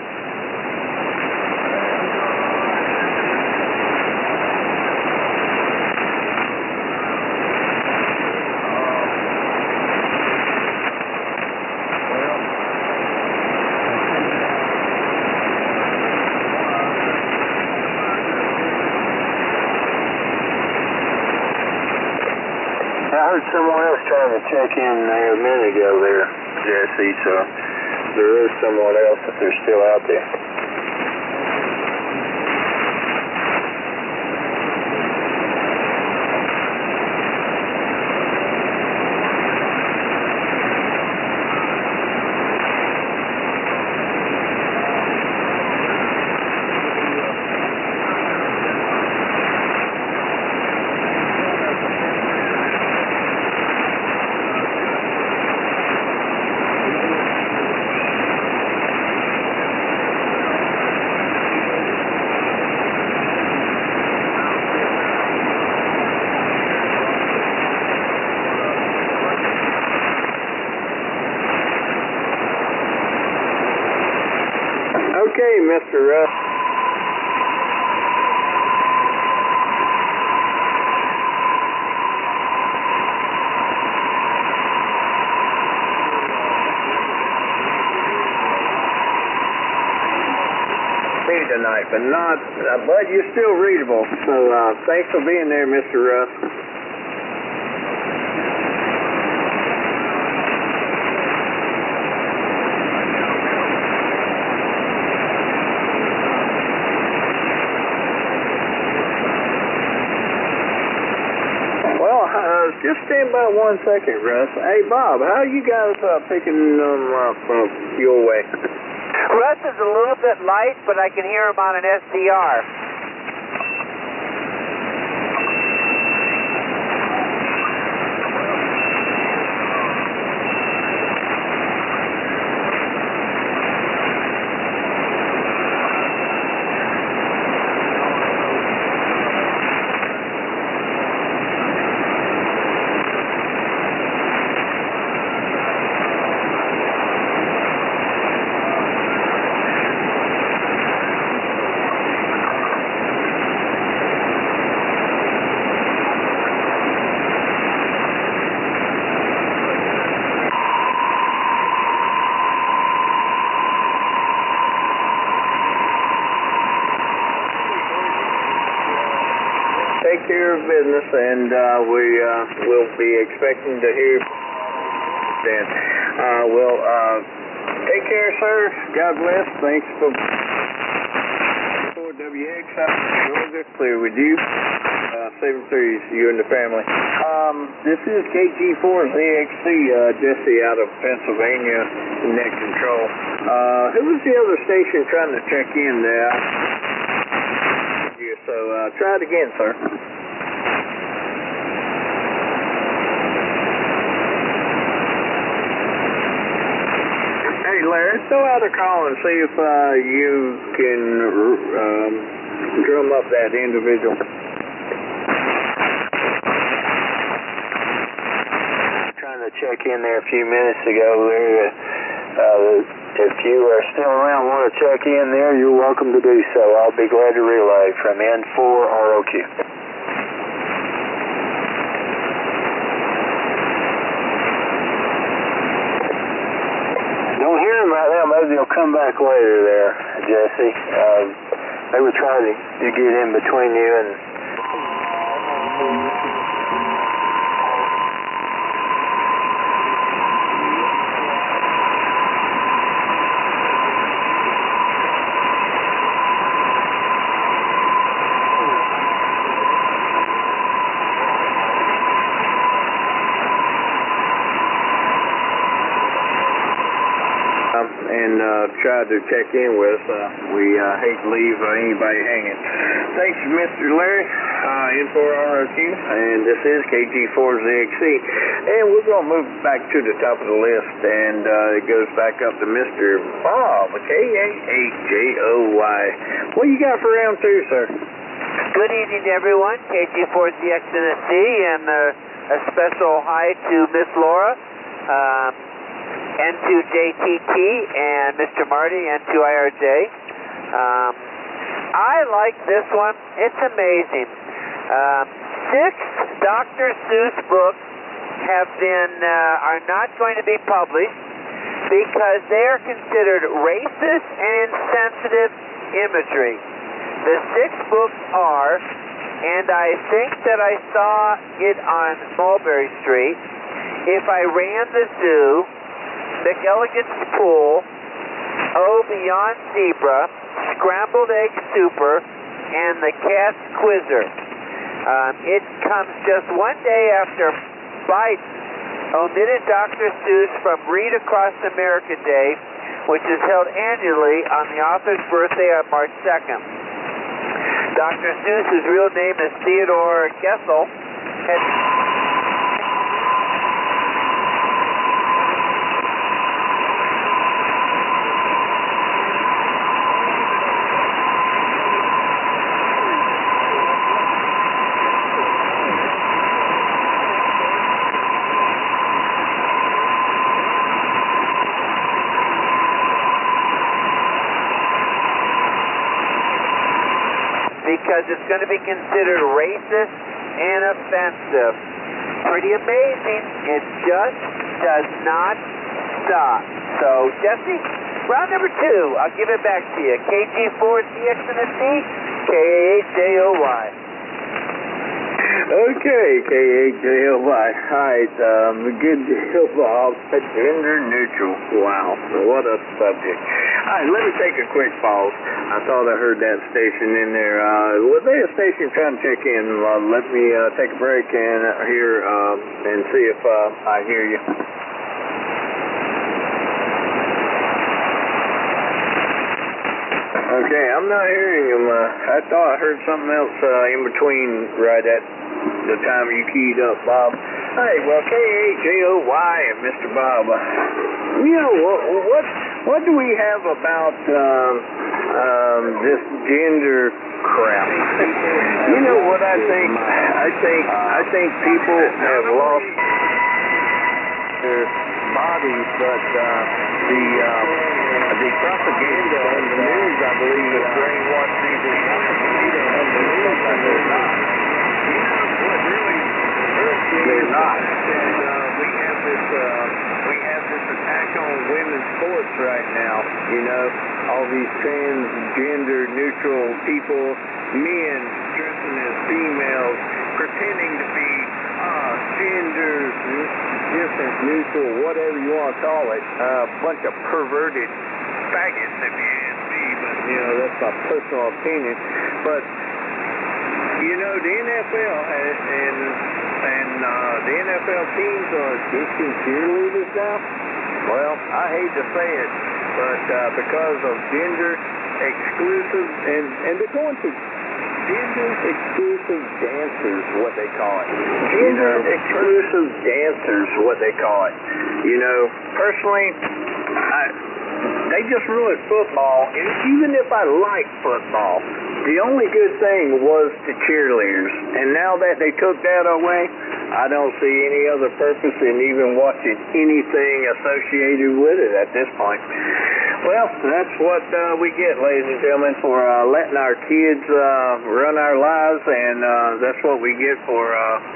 I heard someone else trying to check in there a minute ago there, Jesse, so there is someone else if they're still out there. Mr. Russ. Tonight, but you're still readable. So thanks for being there, Mr. Russ. Well, just stand by 1 second, Russ. Hey, Bob, how are you guys picking them up your way? Russ is a little bit light, but I can hear him on an SDR. Take care of business, and we will be expecting to hear then. Take care, sir. God bless. Thanks for WX Georgia. Clear with you. 7-3, you and the family. This is KG4ZXC, Jesse out of Pennsylvania, net control. Who was the other station trying to check in there? So try it again, sir. Hey, Larry, throw out a call and see if you can drum up that individual. Trying to check in there a few minutes ago, Larry. If you are still around and want to check in there, you're welcome to do so. I'll be glad to relay from N4 ROQ. Don't hear him right now. Maybe he'll come back later there, Jesse. They were trying to get in between you and... Tried to check in with us. We hate to leave anybody hanging. Thanks, Mr. Larry, N4ROQ, and this is KG4ZXC. And we're going to move back to the top of the list, and it goes back up to Mr. Bob, K-A-H-J-O-Y. What you got for round 2, sir? Good evening, everyone. KG4ZX Tennessee, and a special hi to Miss Laura. N2JTT and Mr. Marty, N2IRJ. I like this one. It's amazing. 6 Dr. Seuss books are not going to be published because they are considered racist and insensitive imagery. The 6 books are, and I think that I saw it on Mulberry Street, If I Ran the Zoo, McElligot's Pool, Oh Beyond Zebra, Scrambled Egg Super, and The Cat's Quizzer. It comes just one day after Biden omitted Dr. Seuss from Read Across America Day, which is held annually on the author's birthday on March 2nd. Dr. Seuss's real name is Theodore Gessel. because it's going to be considered racist and offensive. Pretty amazing. It just does not stop. So, Jesse, round number 2, I'll give it back to you. KG4ZX in the C, K-A-H-J-O-Y. Okay, K-A-J-O-Y. All right, good deal, Bob. Gender neutral. Wow, what a subject. All right, let me take a quick pause. I thought I heard that station in there. Was there a station trying to check in? Let me take a break and hear and see if I hear you. Okay, I'm not hearing him. I thought I heard something else in between right at the time you keyed up, Bob. Hey, well, K-A-J-O-Y and Mr. Bob. You know, what do we have about this gender crap? You know what I think? I think people have lost their bodies, but the propaganda on the news, I believe, is brainwashing the propaganda on the news, and they're not. You know what really hurts me? They're not. And we have this attack on women's sports right now. You know, all these transgender neutral people, men dressing as females, pretending to be gender different, neutral, whatever you want to call it. A bunch of perverted faggots, if you ask me, but, you know, that's my personal opinion. But, you know, the NFL and the NFL teams are ditching cheerleaders now. Well, I hate to say it, but because of gender exclusive, and they're going to gender exclusive dancers, what they call it. Gender exclusive dancers, what they call it. You know, personally, they just ruined football. And even if I like football, the only good thing was the cheerleaders. And now that they took that away, I don't see any other purpose in even watching anything associated with it at this point. Well, that's what we get, ladies and gentlemen, for letting our kids run our lives, and that's what we get for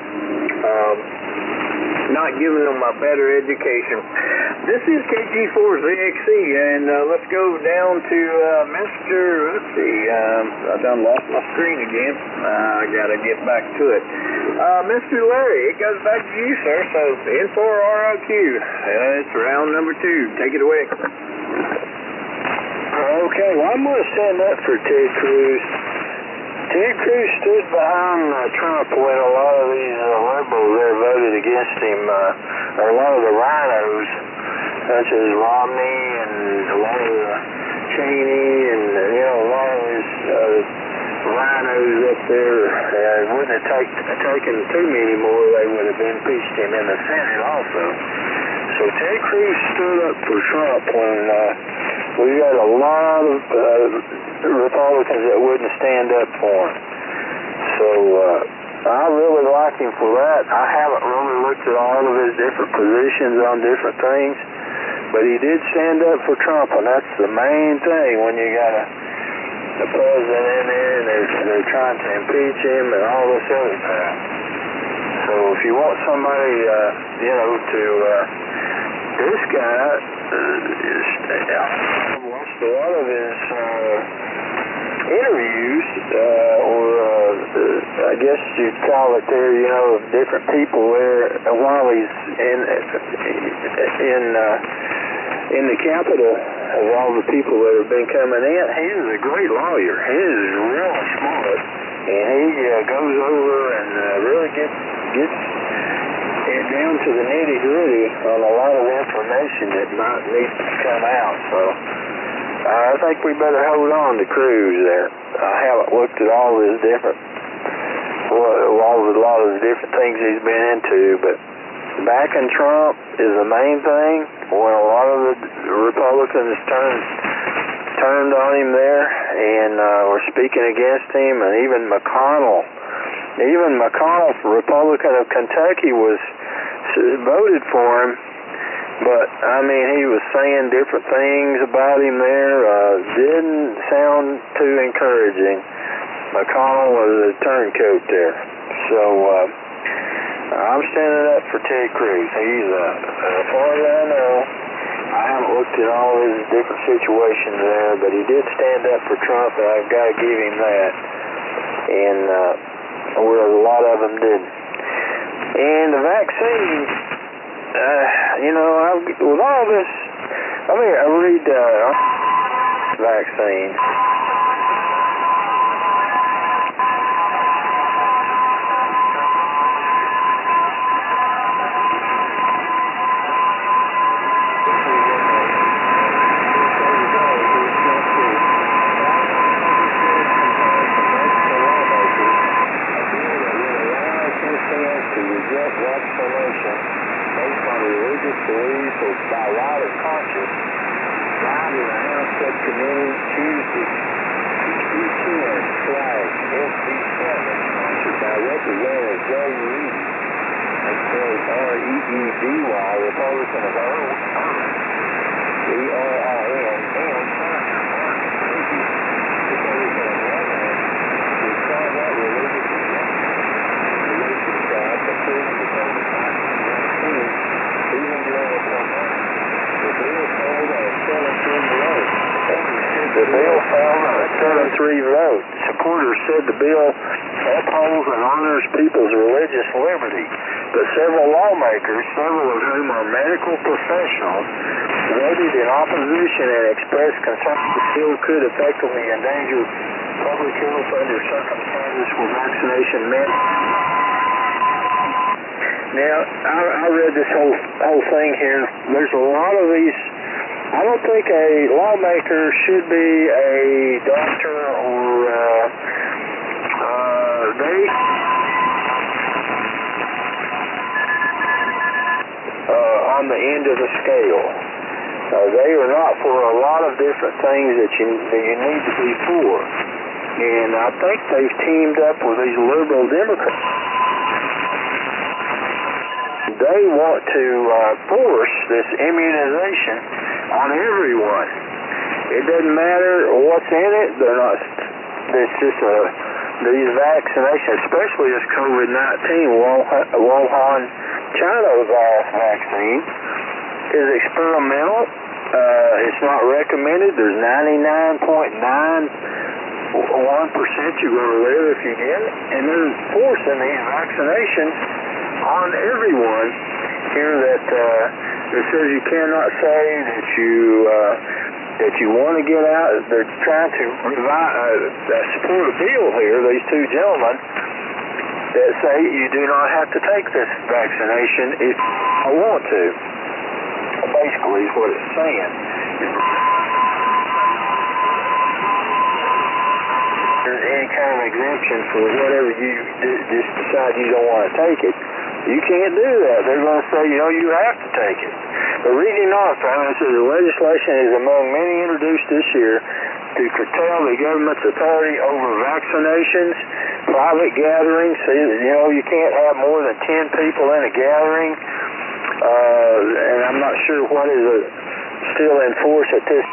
not giving them a better education. This is KG4ZXC, and let's go down to Mr. Let's see, I done lost my screen again. I got to get back to it. Mr. Larry, it goes back to you, sir. So, N4 ROQ. It's round number 2. Take it away. Okay, well, I'm going to stand up for Ted Cruz. Ted Cruz stood behind Trump when a lot of these liberals there voted against him, or a lot of the rhinos, such as Romney and a lot of Cheney and, you know, a lot of these rhinos up there. Wouldn't have taken too many more, they would have impeached him in the Senate also. So Ted Cruz stood up for Trump when we got a lot of Republicans that wouldn't stand up for him. So I really like him for that. I haven't really looked at all of his different positions on different things, but he did stand up for Trump, and that's the main thing when you got a president in there and they're trying to impeach him and all this other crap. So if you want somebody, you know, to this guy watched a lot of his interviews, or I guess you'd call it there, you know, of different people there while he's in the Capitol, of all the people that have been coming in. He's a great lawyer. He is really smart, and he goes over and really gets it down to the nitty-gritty on a lot of information that might need to come out. So I think we better hold on to Cruz there. I haven't looked at all his different, a lot of the different things he's been into, but backing Trump is the main thing. When a lot of the Republicans turned on him there and were speaking against him, and even McConnell, Republican of Kentucky, voted for him. But, I mean, he was saying different things about him there, didn't sound too encouraging. McConnell was a turncoat there. So I'm standing up for Ted Cruz. He's, as far as I know, I haven't looked at all his different situations there, but he did stand up for Trump, and I've got to give him that. And whereas a lot of them didn't. And the vaccine, with all this, I read vaccine. The bill failed on a 7-3 vote. Supporters said the bill upholds and honors people's religious liberty, but several lawmakers, several of whom are medical professionals, voted in opposition and expressed concern the bill could effectively endanger public health under circumstances where vaccination meant. Now, I read this whole thing here. There's a lot of these. I don't think a lawmaker should be a doctor or they on the end of the scale. They are not for a lot of different things that you need to be for. And I think they've teamed up with these liberal Democrats. They want to force this immunization on everyone. It doesn't matter what's in it. They're not. It's just these vaccinations, especially this COVID-19 Wuhan China vaccine, is experimental. It's not recommended. There's 99.91% you're going to live if you get it, and they're forcing these vaccinations on everyone here that says you cannot say that you want to get out. They're trying to support a bill here, these two gentlemen, that say you do not have to take this vaccination if I want to. Basically is what it's saying. There's any kind of exemption for whatever you just decide you don't want to take it. You can't do that. They're going to say, you have to take it. But reading on, it says the legislation is among many introduced this year to curtail the government's authority over vaccinations, private gatherings. So, you can't have more than 10 people in a gathering. And I'm not sure what is still in force at this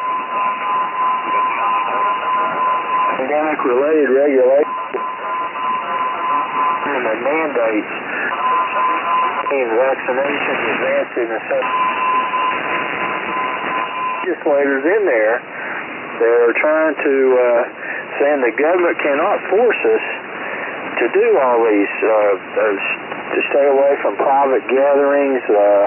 pandemic-related regulations and the mandates in vaccination advanced in the legislators in there. They're trying to saying the government cannot force us to do all these to stay away from private gatherings.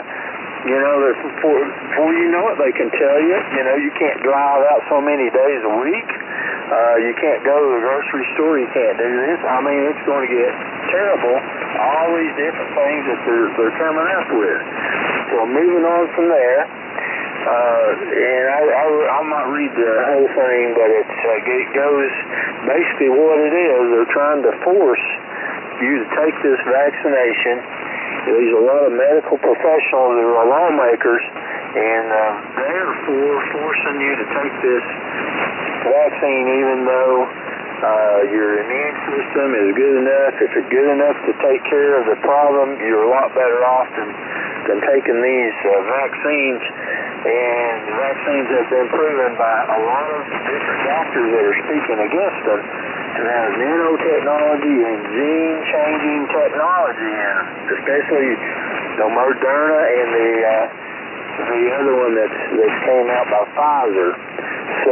Before you know it, they can tell you, you can't drive out so many days a week. You can't go to the grocery store. You can't do this. I mean, it's going to get terrible. All these different things that they're coming up with. So moving on from there, and I'll not read the whole thing, but it goes basically what it is. They're trying to force you to take this vaccination. There's a lot of medical professionals that are lawmakers, and therefore forcing you to take this vaccine, even though your immune system is good enough. If it's good enough to take care of the problem, you're a lot better off than and taken these vaccines, and the vaccines have been proven by a lot of different doctors that are speaking against them to have nanotechnology and gene-changing technology in them, especially the Moderna and the other one that came out by Pfizer. So,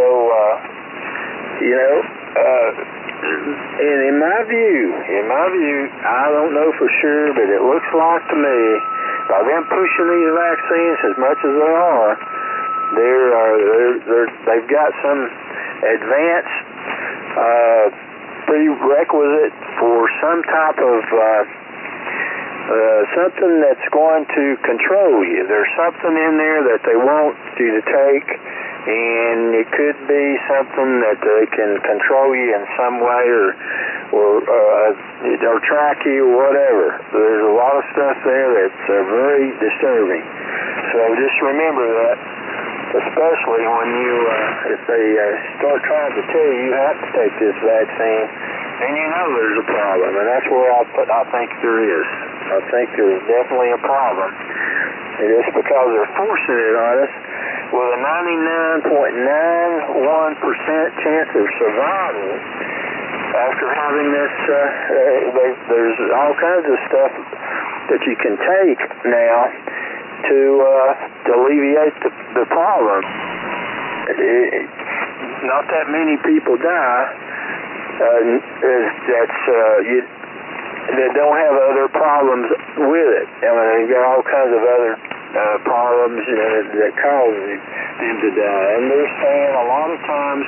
and in my view, I don't know for sure, but it looks like to me, by them pushing these vaccines as much as they are, they've got some advanced prerequisite for some type of something that's going to control you. There's something in there that they want you to take, and it could be something that they can control you in some way, or track you, or whatever. There's a lot of stuff there that's very disturbing. So just remember that, especially when if they start trying to tell you have to take this vaccine, then you know there's a problem, and that's where I think there is. I think there's definitely a problem. It is because they're forcing it on us with a 99.91% chance of survival after having this. There's all kinds of stuff that you can take now to alleviate the problem. Not that many people die that don't have other problems with it. I mean, they've got all kinds of other problems that cause them to die. And they're saying a lot of times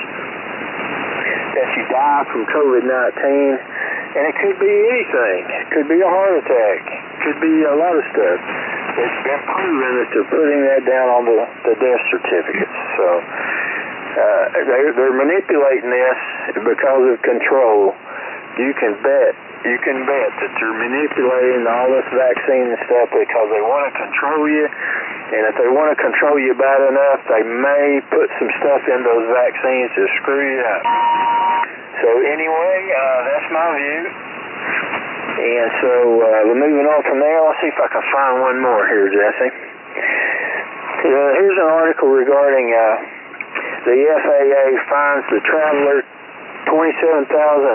that you die from COVID-19, and it could be anything. It could be a heart attack. It could be a lot of stuff. It's been proven that they're putting that down on the death certificates. So they're manipulating this because of control. You can bet that they're manipulating all this vaccine and stuff because they want to control you, and if they want to control you bad enough, they may put some stuff in those vaccines to screw you up. So anyway, that's my view. And so we're moving on from there. Let's see if I can find one more here, Jesse. Here's an article regarding the FAA fines the traveler $27,500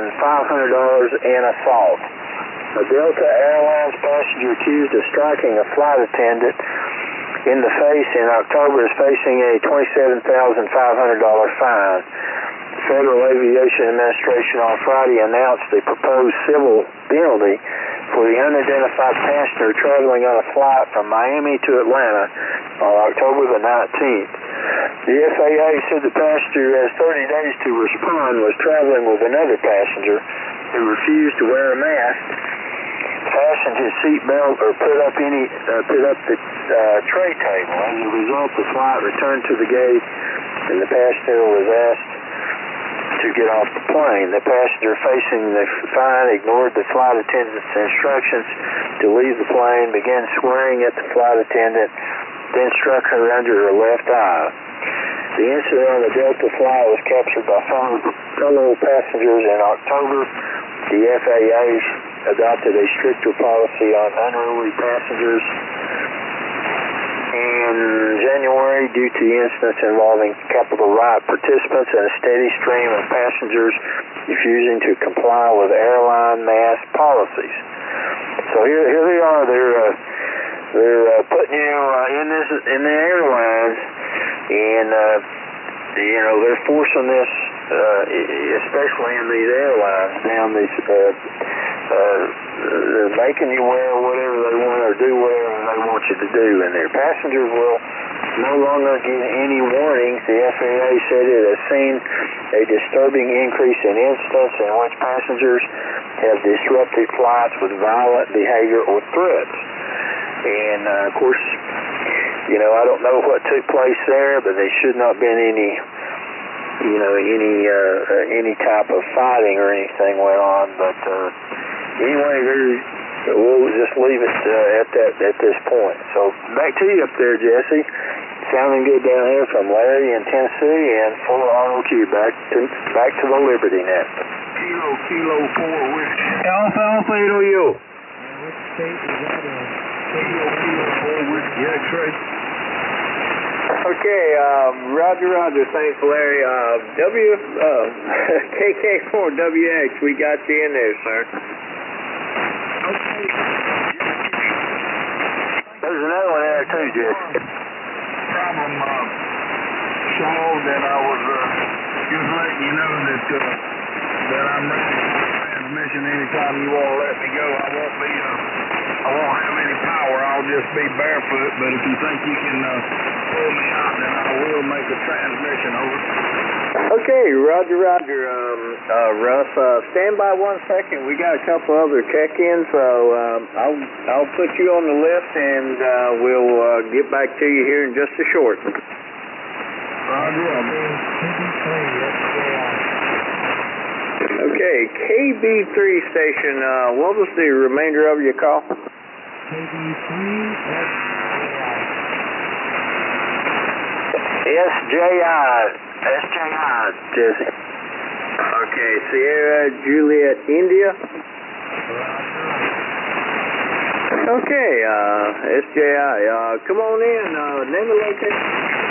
in assault. A Delta Airlines passenger accused of striking a flight attendant in the face in October is facing a $27,500 fine. The Federal Aviation Administration on Friday announced the proposed civil penalty for the unidentified passenger traveling on a flight from Miami to Atlanta on October the 19th. The FAA said the passenger who has 30 days to respond was traveling with another passenger who refused to wear a mask, fastened his seatbelt, or put up the tray table. As a result, the flight returned to the gate, and the passenger was asked to get off the plane. The passenger facing the fine ignored the flight attendant's instructions to leave the plane, began swearing at the flight attendant, then struck her under her left eye. The incident on the Delta flight was captured by fellow passengers in October. The FAA adopted a stricter policy on unruly passengers in January due to the incidents involving Capitol riot participants and a steady stream of passengers refusing to comply with airline mask policies. So here they are. They're putting you in the airlines, and they're forcing this, especially in these airlines down these. They're making you wear whatever they want or do whatever they want you to do, and their passengers will no longer get any warnings. The FAA said it has seen a disturbing increase in incidents in which passengers have disrupted flights with violent behavior or threats. And of course, I don't know what took place there, but there should not have been any type of fighting or anything went on. But anyway, we'll just leave it at this point. So back to you up there, Jesse. Sounding good down here from Larry in Tennessee and for ROQ back to the Liberty Net. Kilo 4 Whiskey. Alpha Edo U. What state is that in? Whiskey X-ray. Okay, Roger, thanks, Larry. KK4WX, we got you in there, sir. There's another one there too, Jesse. Problem solved, and I was just letting you know that I'm ready for transmission anytime you want to let me go. I won't have any power. I'll just be barefoot. But if you think you can pull me out, then I will make a transmission over. Okay, Roger. Russ, stand by 1 second. We got a couple other check-ins, so I'll put you on the list, and we'll get back to you here in just a short. Roger. Okay, KB3 station, what was the remainder of your call? SJI, Jesse. Okay, Sierra Juliet India. Okay, SJI, come on in, name and location.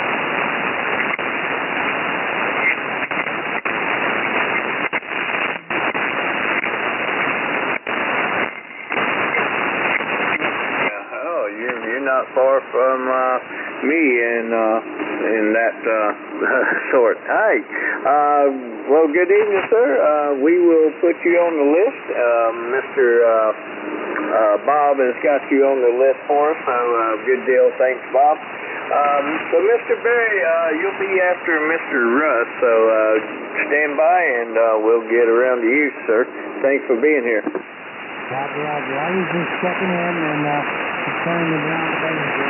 You're not far from me in that sort. Hi. Well, good evening, sir. We will put you on the list. Mr. Bob has got you on the list for us, so good deal. Thanks, Bob. So, Mr. Berry, you'll be after Mr. Russ, so stand by and we'll get around to you, sir. Thanks for being here. Roger. I was just checking in and concerning the ground danger.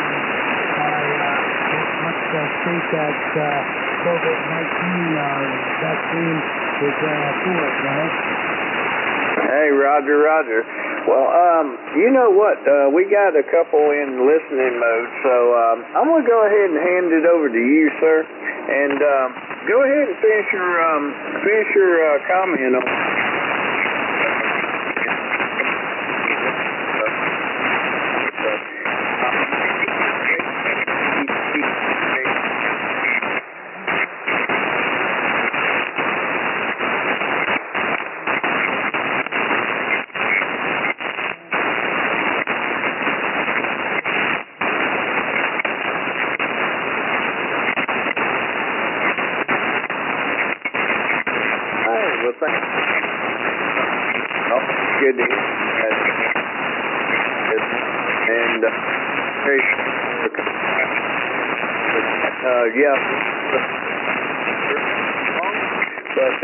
Let's state that COVID-19 vaccine is for it, right? Hey, Roger. Well, you know what? We got a couple in listening mode, so I'm going to go ahead and hand it over to you, sir, and go ahead and finish your comment on. Good to hear. And yeah, but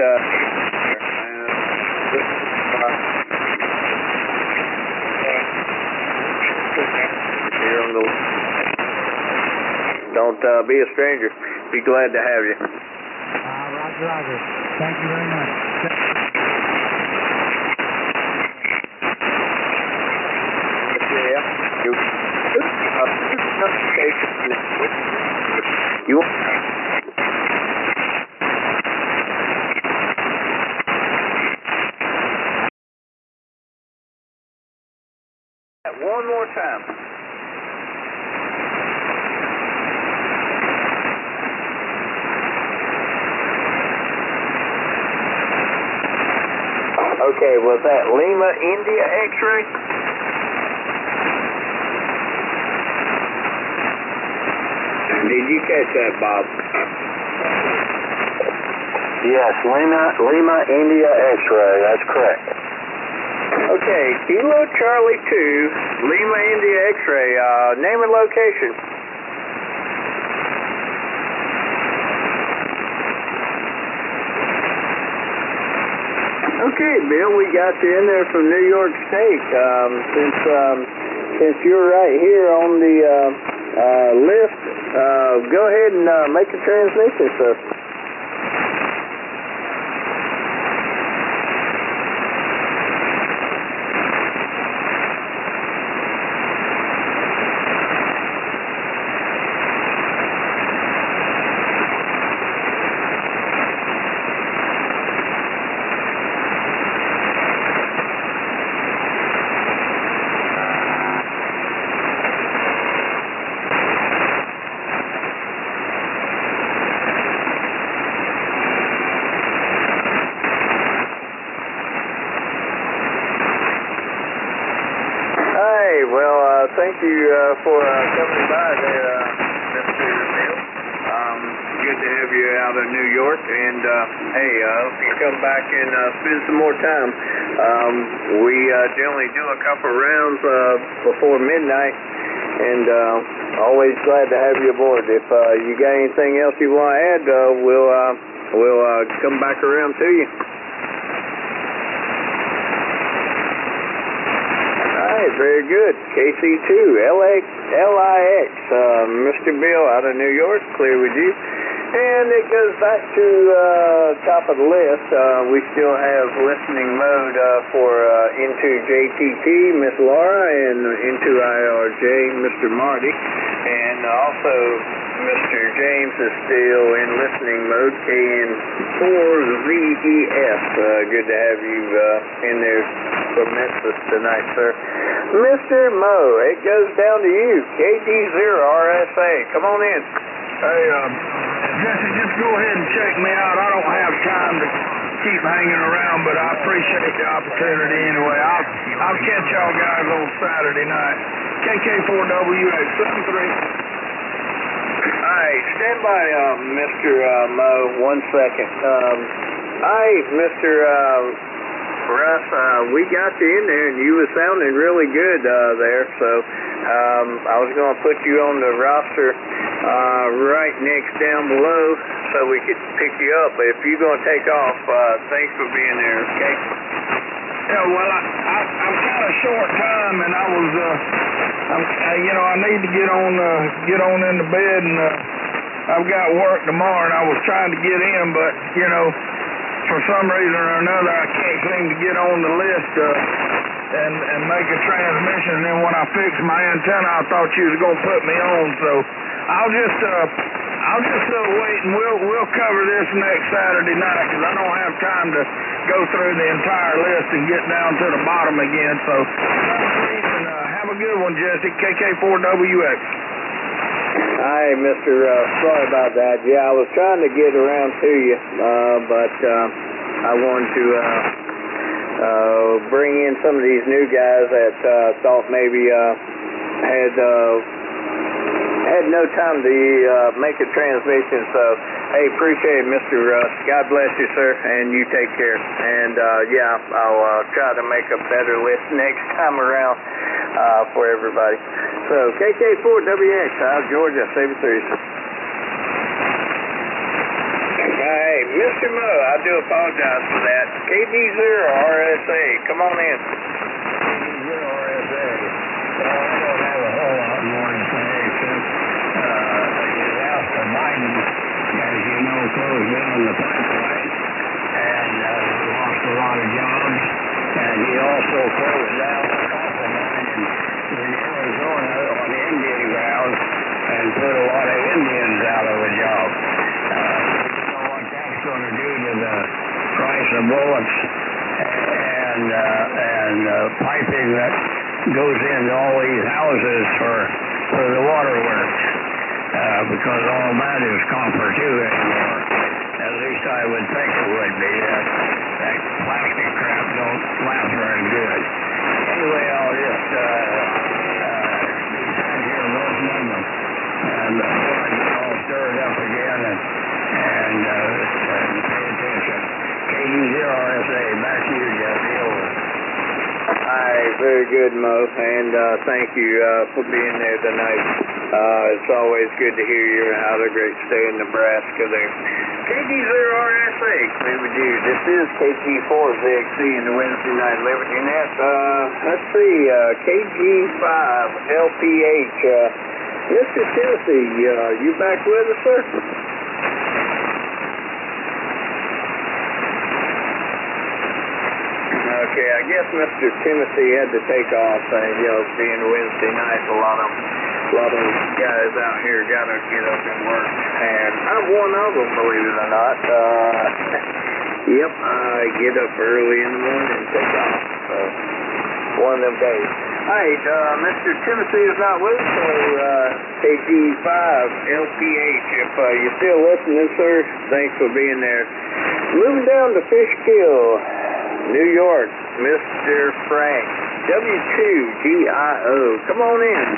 don't be a stranger. Be glad to have you. Roger. Thank you very much. You one more time. Okay, was that Lima India X-ray? Did you catch that, Bob? Yes, Lima India X-ray. That's correct. Okay, Kilo Charlie 2, Lima India X-ray. Name and location. Okay, Bill, we got you in there from New York State. Since you're right here on the list, go ahead and make a transmission, sir. you for coming by there, Mr. Bill. Good to have you out of New York, and hey, hope you come back and spend some more time. We generally do a couple rounds before midnight, and always glad to have you aboard. If you got anything else you want to add, we'll come back around to you. Very good. KC2, LIX, Mr. Bill out of New York, clear with you. And it goes back to top of the list. We still have listening mode for into JTT, Miss Laura, and into IRJ, Mr. Marty. And also, Mr. James is still in listening mode, KN4ZES. Good to have you in there for Memphis tonight, sir. Mr. Mo, it goes down to you. KG0RSA. Come on in. Hey, Jesse, just go ahead and check me out. I don't have time to keep hanging around, but I appreciate the opportunity anyway. I'll catch y'all guys on Saturday night. KK4WX73. Alright, stand by, Mr. Mo, 1 second. Alright, Mr. Russ, we got you in there, and you were sounding really good there, so I was going to put you on the roster right next down below so we could pick you up. But if you're going to take off, thanks for being there, okay? Yeah, well, I'm kind of short time, and I was, I need to get on into bed, and I've got work tomorrow, and I was trying to get in, but, for some reason or another, I can't seem to get on the list and make a transmission. And then when I fixed my antenna, I thought you was gonna put me on. So I'll just wait, and we'll cover this next Saturday night, because I don't have time to go through the entire list and get down to the bottom again. So have a good one, Jesse. KK4WX. Hi, Mr. Sorry about that. Yeah, I was trying to get around to you, but I wanted to bring in some of these new guys that thought maybe had no time to make a transmission. So, hey, appreciate it, Mr. Russ. God bless you, sir, and you take care. And I'll try to make a better list next time around for everybody. So, KK4WX out of Georgia, Saber 3. Hey, Mr. Mo, I do apologize for that. KG0RSA, come on in. KG0RSA. Well, I don't have a whole lot more to say, except his house of Biden, as you know, closed down the pipeline and lost a lot of jobs. And he also closed down the copper mine in Arizona on Indian ground and put a lot of Indians out of a job. You know what that's going to do to the price of bullets and piping that goes into all these houses for the waterworks, because all that is copper too anymore. At least I would think it would be. That plastic crap don't last very good. Anyway, I'll just be sat here listening, and before I get all stirred up again and pay attention. KG0RSA, back to you, Jesse. Over. Hi, very good, Mo, and thank you for being there tonight. It's always good to hear you out of great state in Nebraska there. KG0RSA, clear with you. This is KG4ZXC in the Wednesday Night Liberty Net. Let's see, KG5LPH. Mr. Tennessee, you back with us, sir? Okay, I guess Mr. Timothy had to take off, being Wednesday night, a lot of guys out here got to get up and work, and I'm one of them, believe it or not. Yep, I get up early in the morning and take off, so one of them days. Alright, Mr. Timothy is not with us, so KG5LPH, if you're still listening, sir, thanks for being there. Moving down to Fishkill, New York, Mr. Frank. W2GIO. Come on in.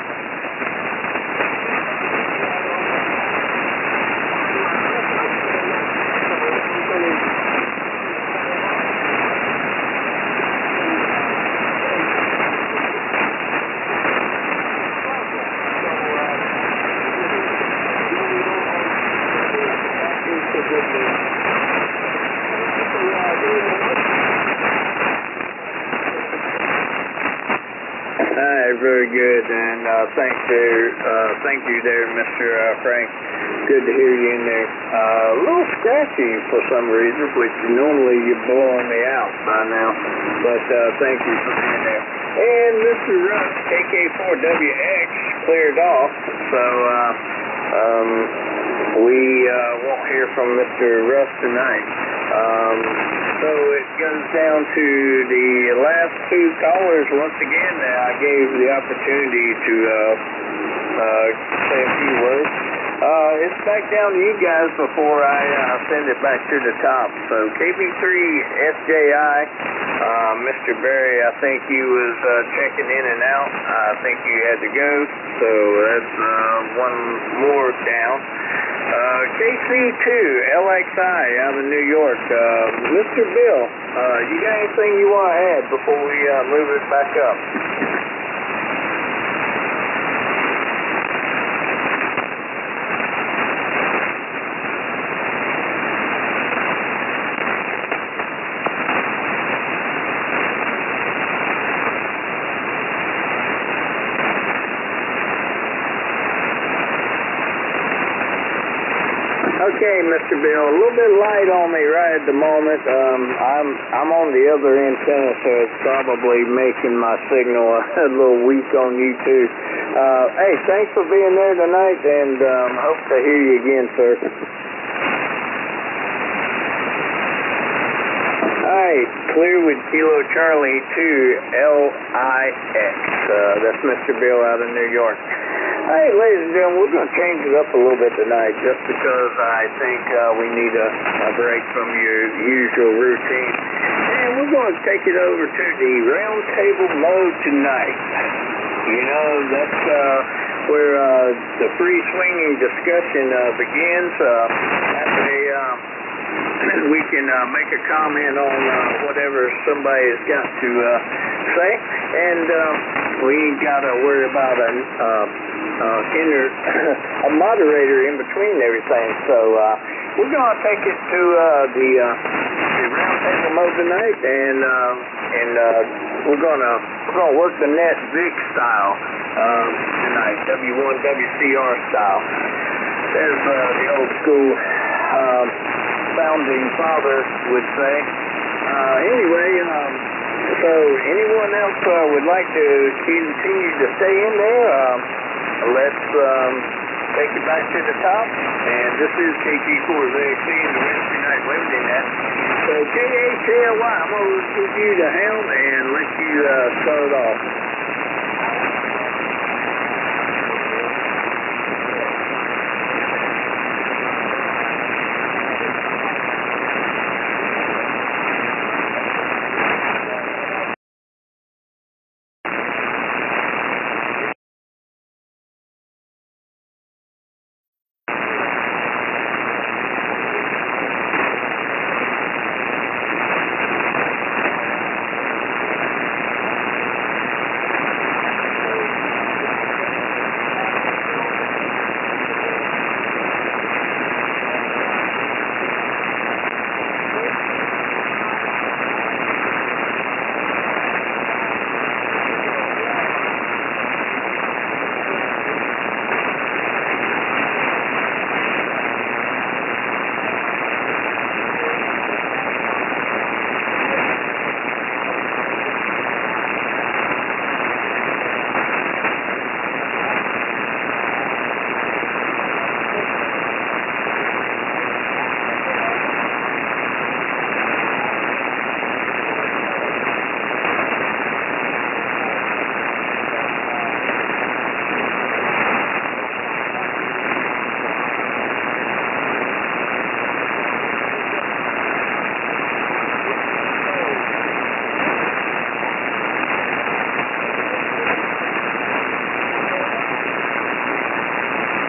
Very good, and thank you there, Mr. Frank. Good to hear you in there. A little scratchy for some reason, which normally you're blowing me out by now, but thank you for being there. And Mr. Russ, KK4WX, cleared off, so we won't hear from Mr. Russ tonight. So it goes down to the last two callers. Once again, I gave the opportunity to say a few words. It's back down to you guys before I send it back to the top. So KB3SJI, Mr. Berry, I think you was checking in and out. I think you had to go. So that's one more down. KC2LXI out of New York. Mr. Bill, you got anything you want to add before we move it back up? Okay, Mr. Bill, a little bit light on me right at the moment. I'm on the other antenna, so it's probably making my signal a little weak on you too. Hey, thanks for being there tonight, and hope to hear you again, sir. All right, clear with Kilo Charlie 2LIX. That's Mr. Bill out of New York. Hey, ladies and gentlemen, we're going to change it up a little bit tonight just because I think we need a break from your usual routine. And we're going to take it over to the round table mode tonight. You know, that's where the free swinging discussion begins. We can make a comment on whatever somebody has got to say. And we ain't got to worry about a moderator in between everything. So we're going to take it to the round table mode tonight, and we're going to work the net Vic style tonight, W1WCR style. As the old school founding father would say. Anyway, so anyone else would like to continue to stay in there? Let's take it back to the top. And this is KG4ZXC and the Wednesday Night Limited Net. So KHLY, I'm going to give you the helm and let you start off.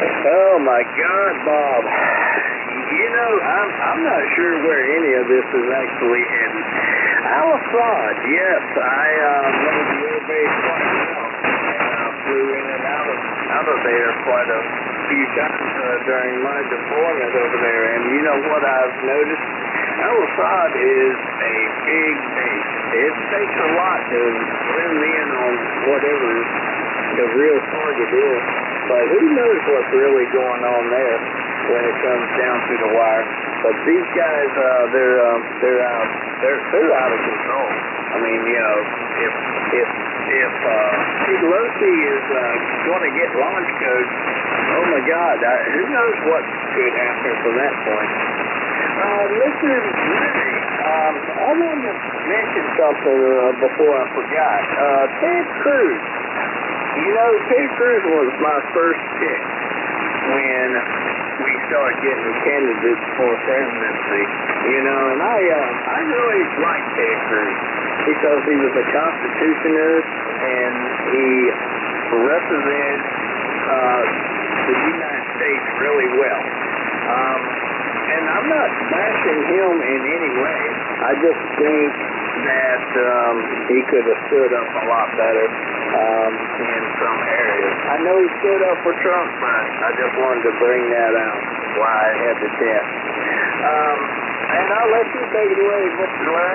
Oh my God, Bob. You know, I'm not sure where any of this is actually heading. Al-Assad, yes, I know the air base quite well. And I flew in and out of there quite a few times during my deployment over there. And you know what I've noticed? Al-Assad is a big base. It takes a lot to zoom in on whatever the real target is. But who knows what's really going on there when it comes down to the wire. But these guys, they're out of control. I mean, you know, if Pelosi is going to get launch codes, oh my God, who knows what could happen from that point. Listen, Larry, I wanted to mention something before I forgot. Ted Cruz. You know, Ted Cruz was my first pick when we started getting candidates for presidency. You know, and I really liked Ted Cruz because he was a constitutionalist and he represented the United States really well. And I'm not bashing him in any way. I just think that he could have stood up a lot better in some areas. I know he stood up for Trump, but I just wanted to bring that out while I had the chance. And I'll let you take it away, Mr. Larry.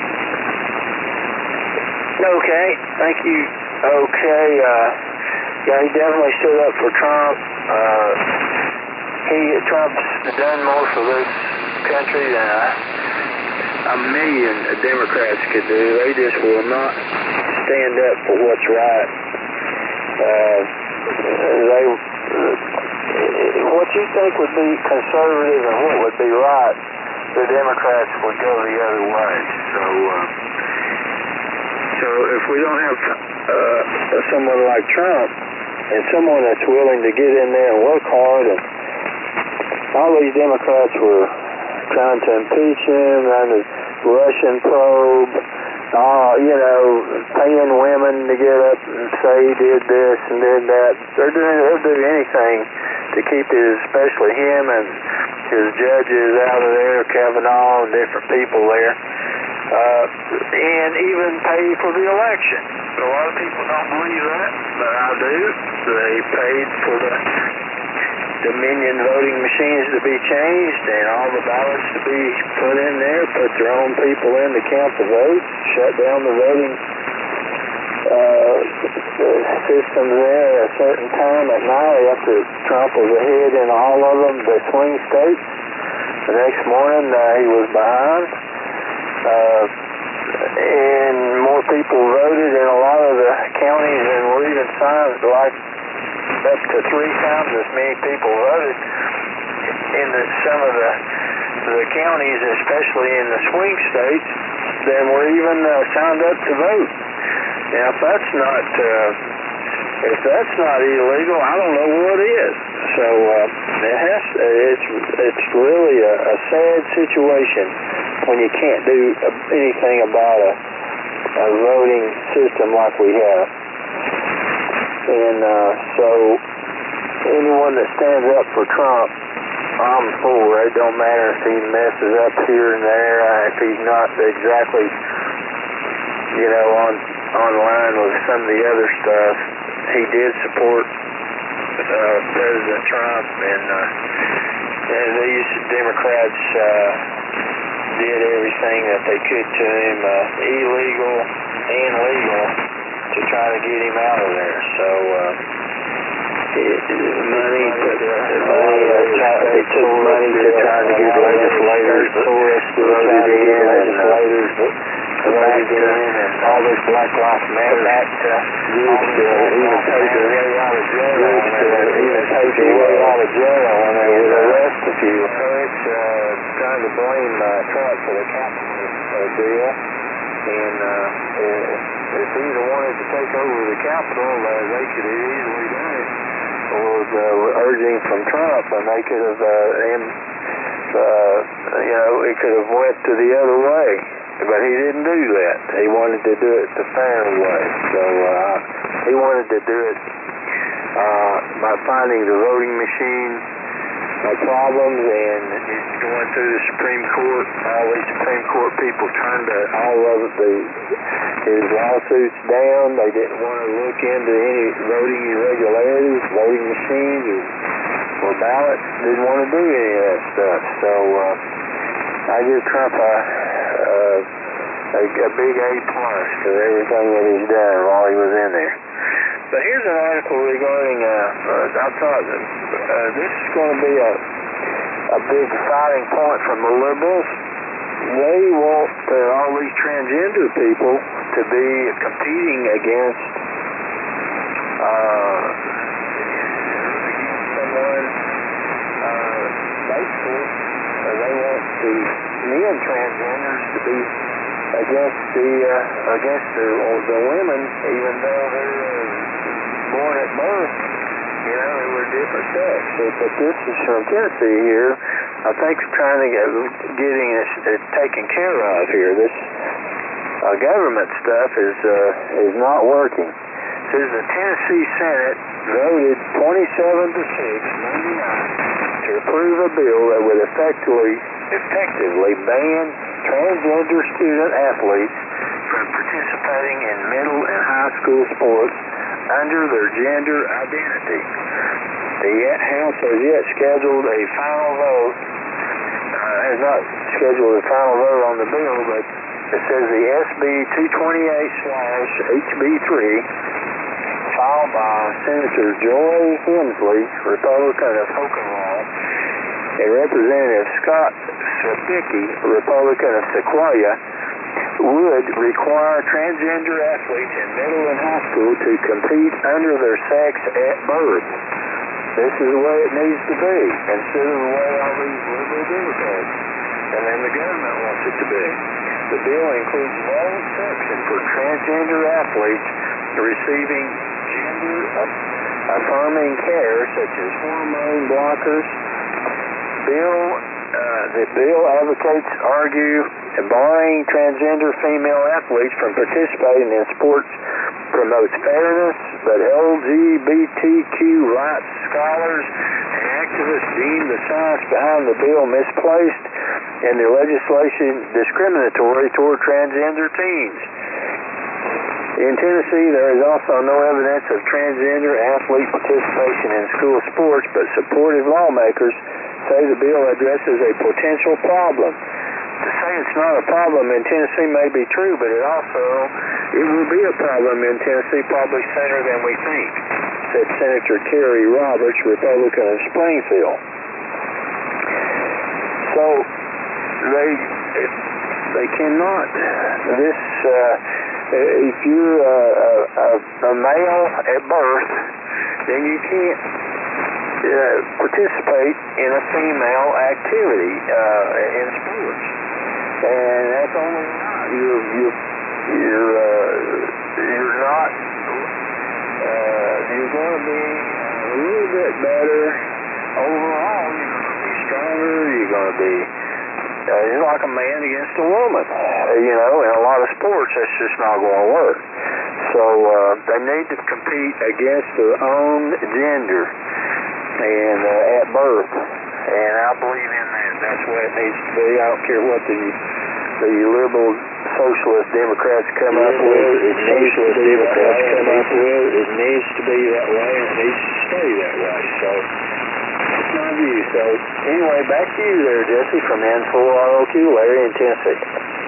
Okay, thank you. Okay, yeah, he definitely stood up for Trump. Trump's done more for this country than a million Democrats could do. They just will not stand up for what's right. What you think would be conservative and what would be right, the Democrats would go the other way. So if we don't have someone like Trump and someone that's willing to get in there and work hard, and all these Democrats were trying to impeach him, and the Russian probe, you know, paying women to get up and say he did this and did that. They'll do anything to keep it, especially him and his judges out of there, Kavanaugh and different people there, and even pay for the election. A lot of people don't believe that, but I do. They paid for the Dominion voting machines to be changed and all the ballots to be put in there, put their own people in to count the votes, shut down the voting systems there at a certain time at night after Trump was ahead in all of them, the swing states. The next morning he was behind, and more people voted in a lot of the counties and were even signed like up to 3 times as many people voted in some of the counties, especially in the swing states, than were even signed up to vote. Now, if that's not illegal, I don't know what is. So it's really a sad situation when you can't do anything about a voting system like we have. And so anyone that stands up for Trump, I'm for. It don't matter if he messes up here and there, if he's not exactly, you know, on line with some of the other stuff. He did support President Trump, and these Democrats did everything that they could to him, illegal and legal, to try to get him out of there. So they took money to try to get legislators voted in, and all this Black Lives Matter groups even paid their way out of jail when they would arrest a few. So it's trying to blame Trump for the Capitol deal, and if he wanted to take over the Capitol, they could have easily done it. Was urging from Trump, and they could have, you know, it could have went to the other way. But he didn't do that. He wanted to do it the fair way. So he wanted to do it by about finding the voting machine problems, and it's going through the Supreme Court. All these Supreme Court people turned all of his lawsuits down. They didn't want to look into any voting irregularities, voting machines, or ballots. Didn't want to do any of that stuff. So I give Trump a big A+ for everything that he's done while he was in there. But here's an article regarding, I thought this is going to be a big fighting point from the liberals. They want all these transgender people to be competing against someone, basically, they want the men transgenders to be against the women, even though they're born at birth, they were different sex. But this is from Tennessee here. I think we're trying to getting it taken care of here. This government stuff is not working. It says the Tennessee Senate voted 27-6 Monday night to approve a bill that would effectively ban transgender student athletes from participating in middle and high school sports under their gender identity. The House has yet scheduled a final vote, has not scheduled a final vote on the bill, but it says the SB 228/HB3, filed by Senator Joy Hensley, Republican of Hockenlaw, and Representative Scott Cepicky, Republican of Sequoia, would require transgender athletes in middle and high school to compete under their sex at birth. This is the way it needs to be, instead of the way all these liberal Democrats and then the government wants it to be. The bill includes no exception for transgender athletes receiving gender-affirming care, such as hormone blockers. The bill advocates argue barring transgender female athletes from participating in sports promotes fairness, but LGBTQ rights scholars and activists deem the science behind the bill misplaced and the legislation discriminatory toward transgender teens. In Tennessee, there is also no evidence of transgender athlete participation in school sports, but supportive lawmakers say the bill addresses a potential problem. To say it's not a problem in Tennessee may be true, but it will be a problem in Tennessee probably sooner than we think, said Senator Kerry Roberts, Republican of Springfield. So they cannot, if you're a male at birth, then you can't participate in a female activity in sports, and that's only not you're not you're going to be a little bit better overall. You're going to be stronger. You're going to be you're like a man against a woman. In a lot of sports that's just not going to work. So they need to compete against their own gender and at birth, and I believe in that. That's what it needs to be. I don't care what the liberal socialist Democrats come up with. It needs to be that way. It needs to be that way, and it needs to stay that way. So that's my view. So anyway, back to you there, Jesse, from N4ROQ, Larry in Tennessee.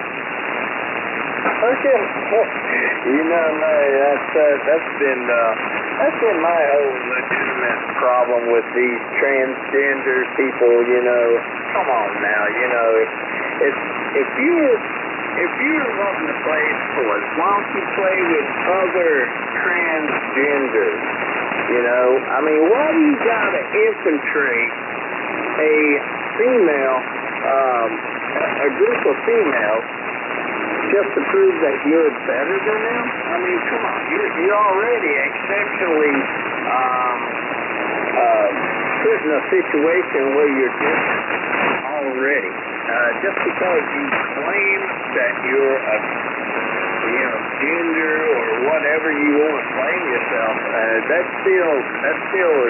Okay. That's been my whole legitimate problem with these transgender people. Come on now. If you're wanting to play sports, why don't you play with other transgenders? Why do you gotta infiltrate a female, a group of females, just to prove that you're better than them? Come on, you're already exceptionally put in a situation where you're different already. Just because you claim that you're a gender or whatever you want to claim yourself, that still is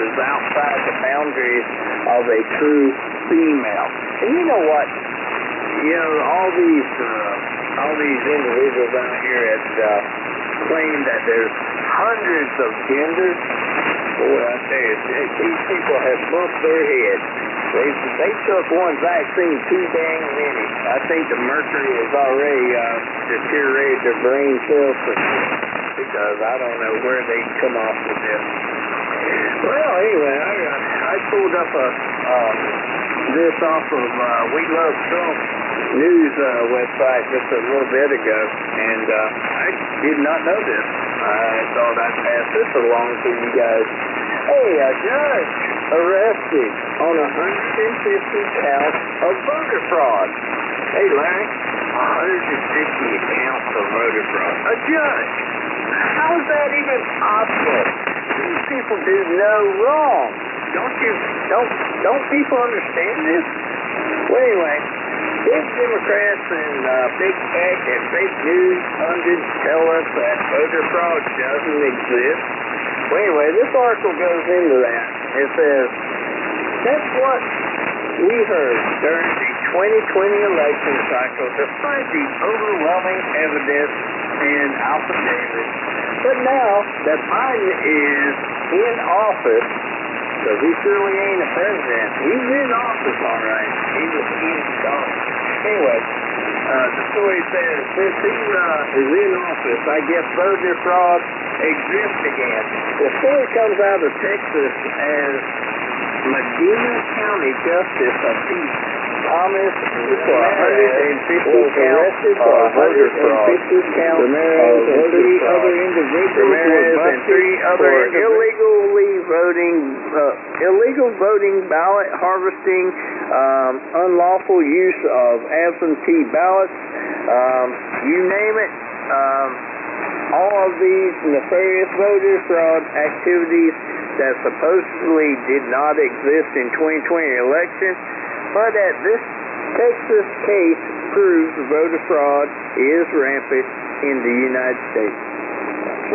outside the boundaries of a true female. And you know what? You know, all these individuals out here that claim that there's hundreds of genders. Boy, I tell you, these people have bumped their heads. They took one vaccine too dang many. I think the mercury has already deteriorated their brain cells because I don't know where they come off with this. Well, anyway, I pulled up this off of We Love Trump news website just a little bit ago, and I did not know this. I thought I'd pass this along to you guys. Hey, a judge arrested on 150 counts of voter fraud. Hey, Larry, 150 counts of voter fraud. A judge. How is that even possible? These people do no wrong. Don't people understand this? Well, anyway, big Democrats and big tech and fake news pundits tell us that voter fraud doesn't exist. Well, anyway, this article goes into that. It says, that's what we heard during the 2020 election cycle, despite the overwhelming evidence and affidavits. But now that Biden is in office, because he surely ain't a president, he's in office, all right. He was in office. Anyway, the story says, since he is in office, I guess voter fraud exists again. The story comes out of Texas as Medina County Justice of Peace Thomas Ramirez was arrested for voter fraud. Ramirez and three other individuals illegal voting, ballot harvesting, unlawful use of absentee ballots, you name it. All of these nefarious voter fraud activities that supposedly did not exist in 2020 election, but at this Texas case proves voter fraud is rampant in the United States. So,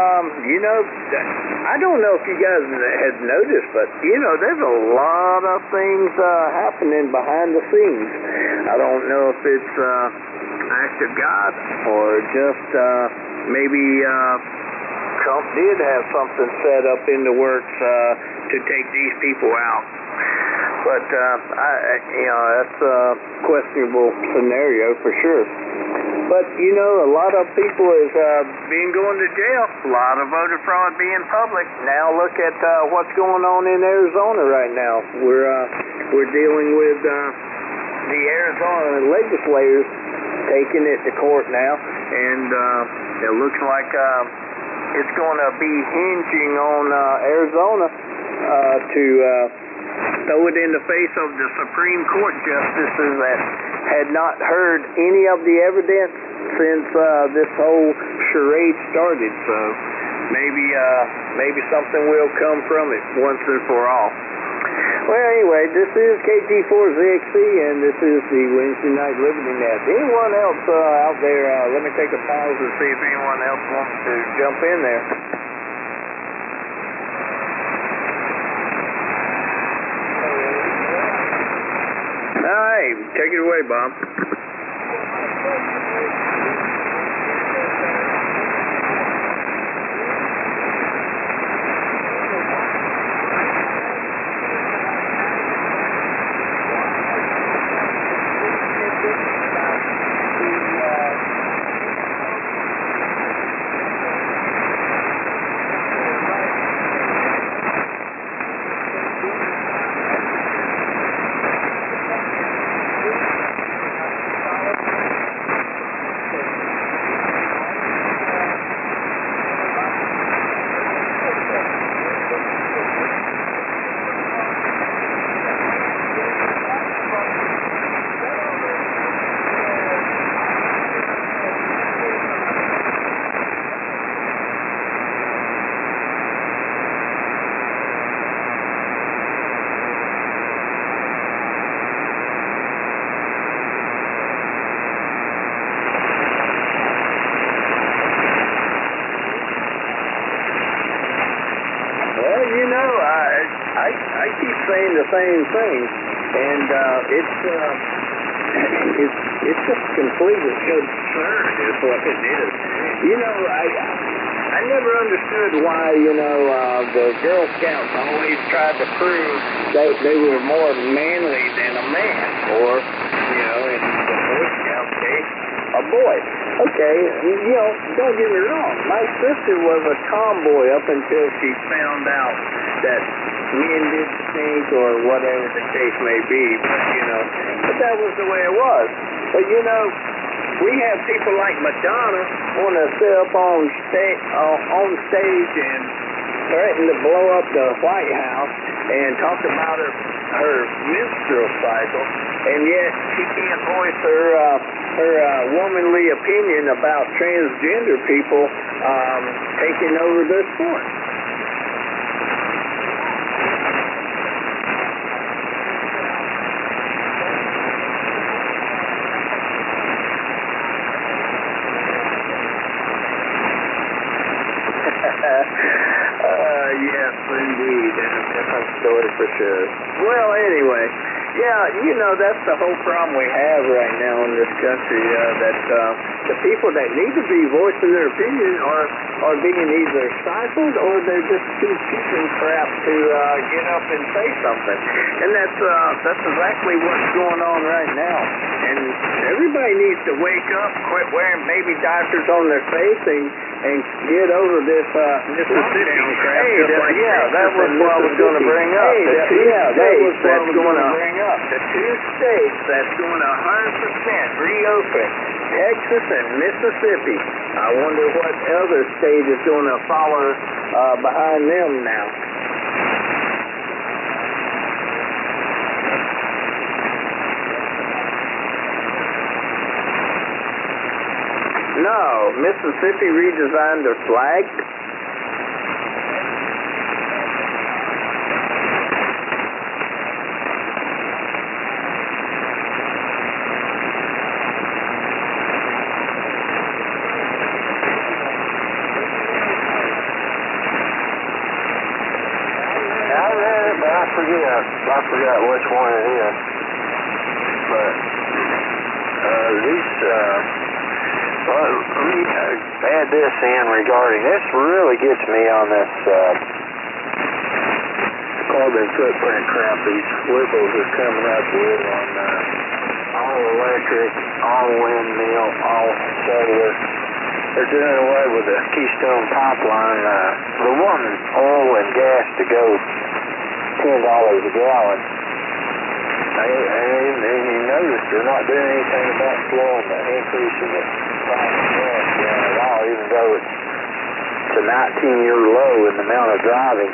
I don't know if you guys have noticed, but, there's a lot of things happening behind the scenes. I don't know if it's act of God or just maybe Trump did have something set up in the works to take these people out. But, that's a questionable scenario for sure. But, a lot of people have been going to jail. A lot of voter fraud being public. Now look at what's going on in Arizona right now. We're dealing with the Arizona legislators taking it to court now. And it looks like it's going to be hinging on Arizona to throw it in the face of the Supreme Court justices that had not heard any of the evidence since this whole charade started. So maybe something will come from it once and for all. Well, anyway, this is KG4ZXC, and this is the Wednesday Night Liberty Net. Anyone else out there, let me take a pause and see if anyone else wants to jump in there. All right, take it away, Bob. keep saying the same thing, and it's just completely absurd is what it is. You know, I never understood why, you know, the Girl Scouts always tried to prove that they were more manly than a man, or, you know, in the Boy Scout case, a boy. Okay, you know, don't get me wrong. My sister was a tomboy up until she found out that men did stink or whatever the case may be, but that was the way it was. But, you know, we have people like Madonna want to sit up on stage and threaten to blow up the White House and talk about her menstrual cycle, and yet she can't voice her womanly opinion about transgender people taking over the sport. Yes, indeed, and a different story for sure. Well, anyway, yeah, you know, that's the whole problem we have right now in this country, that the people that need to be voicing their opinion are being either stifled or they're just too cheap and crap to get up and say something. And that's exactly what's going on right now. And everybody needs to wake up, quit wearing baby diapers on their face, and get over this lockdown crap. That was what I was going to bring up. The two states that's going to 100% reopen, Texas and Mississippi. I wonder what other state is going to follow behind them now. No, Mississippi redesigned their flag. I forgot which one it is, but let me add this in regarding this. Really gets me on this carbon footprint crap these liberals are coming up with on all electric, all windmill, all solar. They're doing away with the Keystone Pipeline. They want oil and gas to go $10 a gallon. And you notice they're not doing anything about slowing the increase in the price of gas down at all, even though it's a 19-year low in the amount of driving.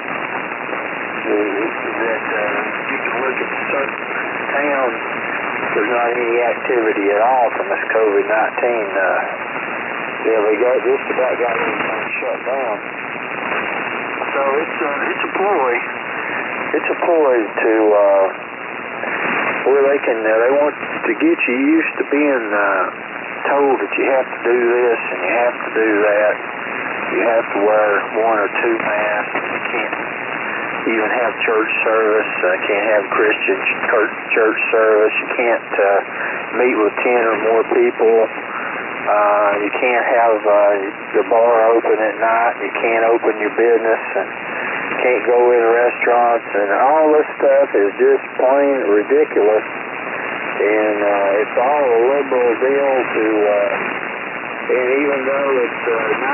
You can look at certain towns, there's not any activity at all from this COVID-19. They got just about got everything shut down. So it's a ploy. It's a ploy to where they want to get you used to being told that you have to do this and you have to do that. You have to wear 1 or 2 masks. You can't even have church service. Can't have Christian church service. You can't meet with 10 or more people. You can't have your bar open at night. You can't open your business, and can't go in restaurants, and all this stuff is just plain ridiculous. And it's all a liberal deal to, and even though it's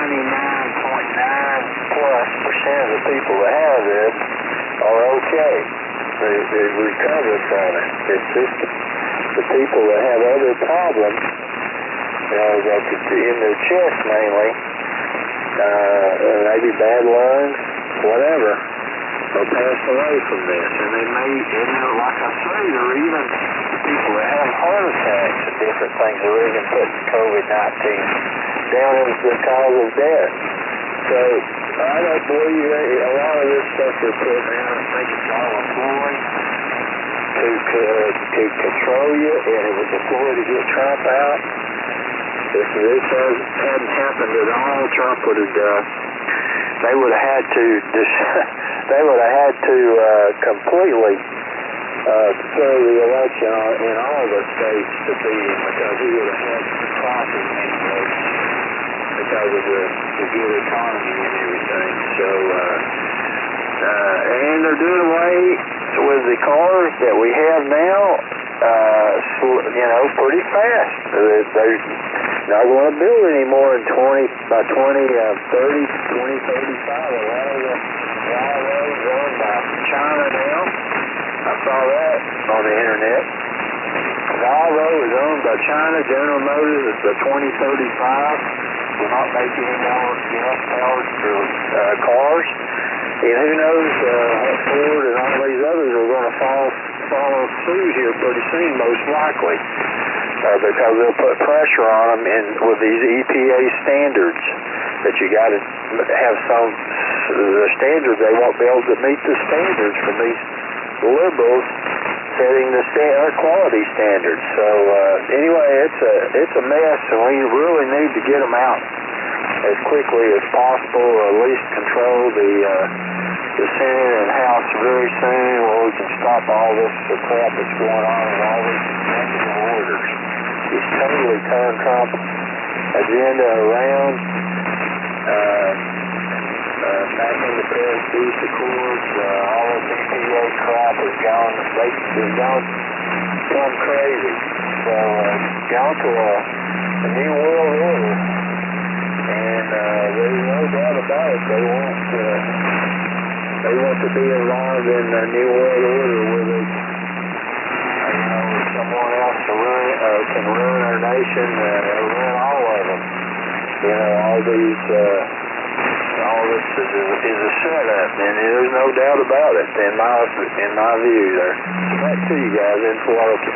99.9+% of the people that have this are okay, they recover from it. It's just the people that have other problems, that in their chest mainly, maybe bad lungs, whatever, they'll pass away from this. And they may, like I say, there are even people that have heart attacks and different things that are even putting COVID-19 down as the cause of death. So I don't believe a lot of this stuff they're putting out. I think it's all a ploy to control you, and it was a ploy to get Trump out. If this hadn't happened at all, Trump would have they would have had to they would have had to completely throw the election in all the states to beat him, because he would have had to crossing many votes because of the good economy and everything. So, and they're doing away with the cars that we have now, pretty fast. They're not going to build any more in 2035. A lot of those run by China now. I saw that on the internet. Volvo is owned by China. General Motors is the 2035. Will not make any more gas-powered cars. And who knows, Ford and all these others are going to follow suit here pretty soon, most likely, because they'll put pressure on them with these EPA standards that you got to have the standards. They won't be able to meet the standards from these liberals setting the quality standards. So anyway, it's a mess, and we really need to get them out as quickly as possible, or at least control the Senate and House very soon, where we can stop all this crap that's going on and all these executive orders. He's totally turned Trump's agenda around. Back in the Paris Peace Accords, all this EPA crap has gone plumb crazy. So gone to a new world order, and there's no doubt about it. They want to be involved in a new world order where someone else can ruin our nation, ruin all of them. All this is a setup, and there's no doubt about it in my view there. So back to you guys in Florida.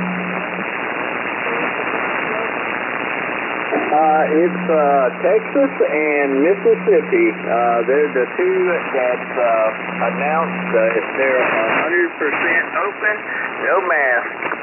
It's Texas and Mississippi. They're the two that announced if they're 100% open, no mask.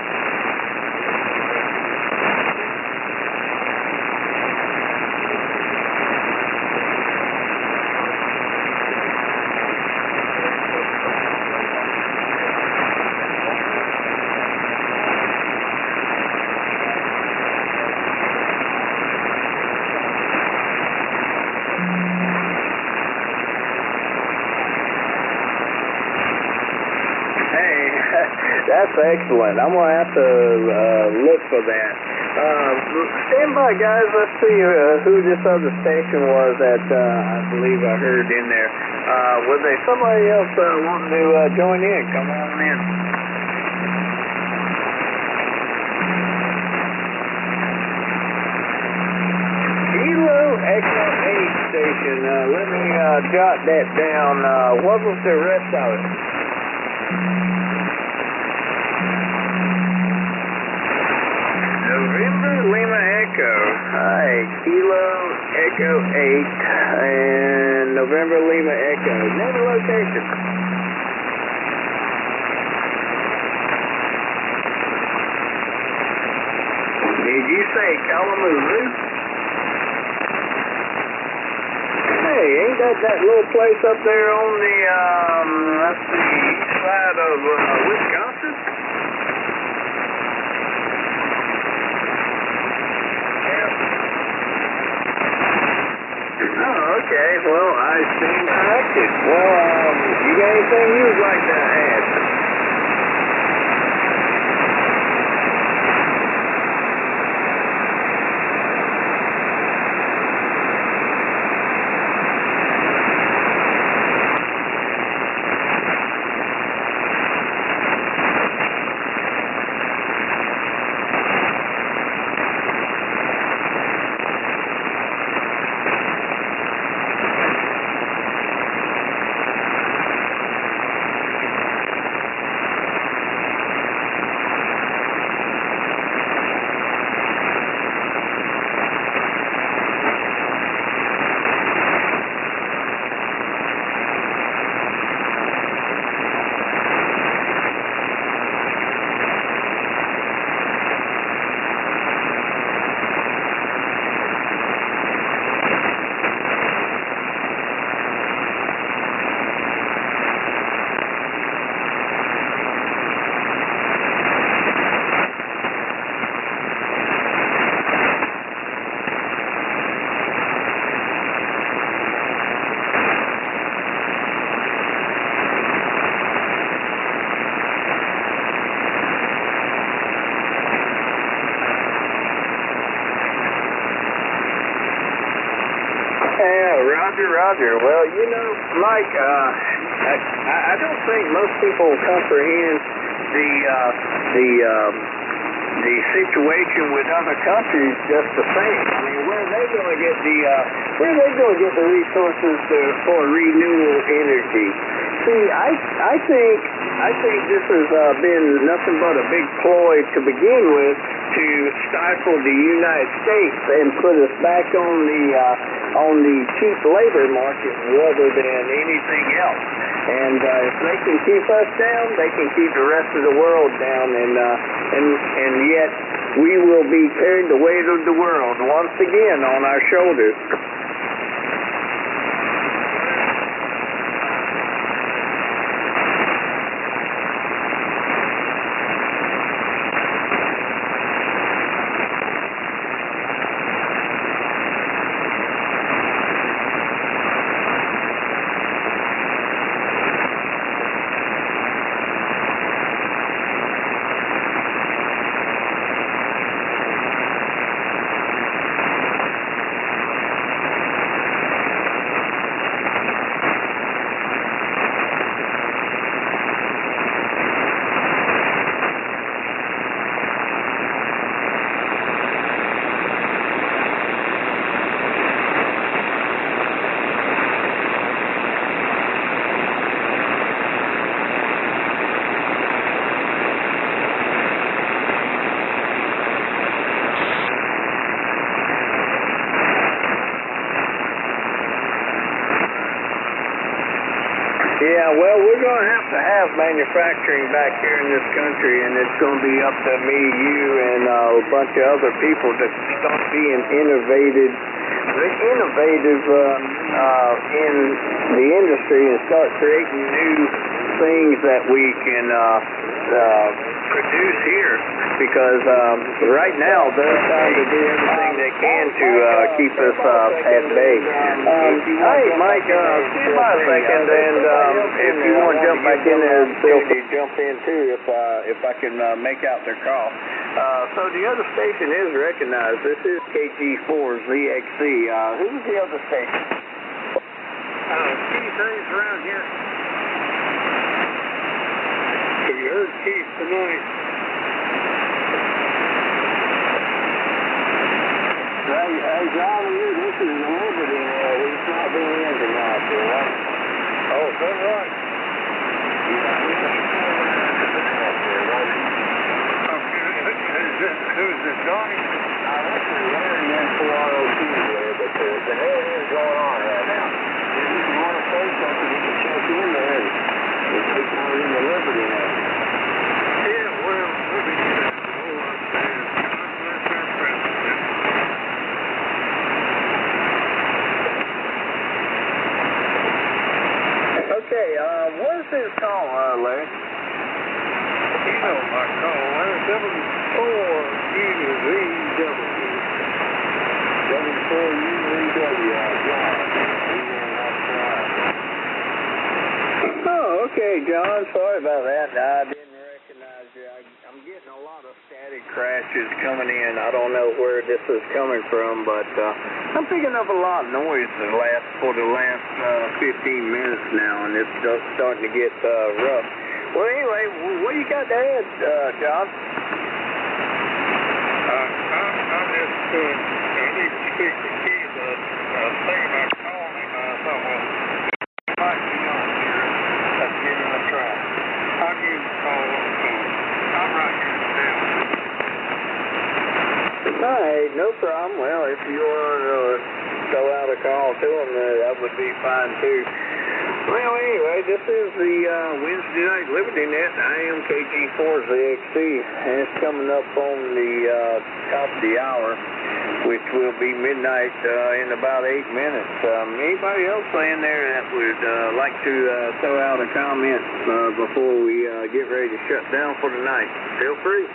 That's excellent. I'm going to have to look for that. Stand by, guys. Let's see who this other station was that I believe I heard in there. Was there somebody else wanting to join in? Come on in. Kilo Echo 8 station. Let me jot that down. What was the rest of it? November Lima Echo. Hi, Kilo Echo 8 and November Lima Echo. Name and location. Did you say Kalamazoo? Hey, ain't that little place up there on the east side of Wisconsin? Oh, okay. Well, I stand corrected. Well, you got anything you would like to add? Roger. Well, you know, Mike, I don't think most people comprehend the situation with other countries just the same. I mean, where are they going to get the resources for renewable energy? See, I think this has been nothing but a big ploy to begin with to stifle the United States and put us back on the cheap labor market rather than anything else. And if they can keep us down, they can keep the rest of the world down, and yet we will be carrying the weight of the world once again on our shoulders. Yeah, well, we're going to have manufacturing back here in this country, and it's going to be up to me, you, and a bunch of other people to start being innovative in the industry and start creating new things that we can produce here. Because right now they're trying to do everything they can to keep us at bay. Hey, Mike, stand by a second, and if you want to jump back in there, feel free to jump in too if I can make out their call. So the other station is recognized. This is KG4ZXC. Who's the other station? Keith around here. Have you heard Keith tonight? Hey, John, this is the Liberty. He's not being in tonight, right? Oh, is that right? Who's this, Johnny? This is Larry in 4ROT there, but the hell is going on right now. If you want to say something, you can check in there. It's like in the Liberty now. Yeah, well, we'll be here. Okay, what's his call, Larry? You know my call, Larry. 74UVW. 74UVW, John. Oh, okay, John. Sorry about that. I didn't recognize you. I'm getting a lot of static crashes coming in. I don't know where this is coming from, but I'm picking up a lot of noise for the last 15 minutes now, and it's just starting to get rough. Well, anyway, what do you got to add, John? I'm just I need to speak to Keith. I was thinking about calling him. I thought, well, he might be on here. Let's give him a try. I'll give him a call on the phone. I'm right here in town. All right, no problem. Well, if you want to throw out a call to him, that would be fine too. Well, anyway, this is the Wednesday Night Liberty Net. I am KG4ZXC, and it's coming up on the top of the hour, which will be midnight in about 8 minutes. Anybody else in there that would like to throw out a comment before we get ready to shut down for the night? Feel free.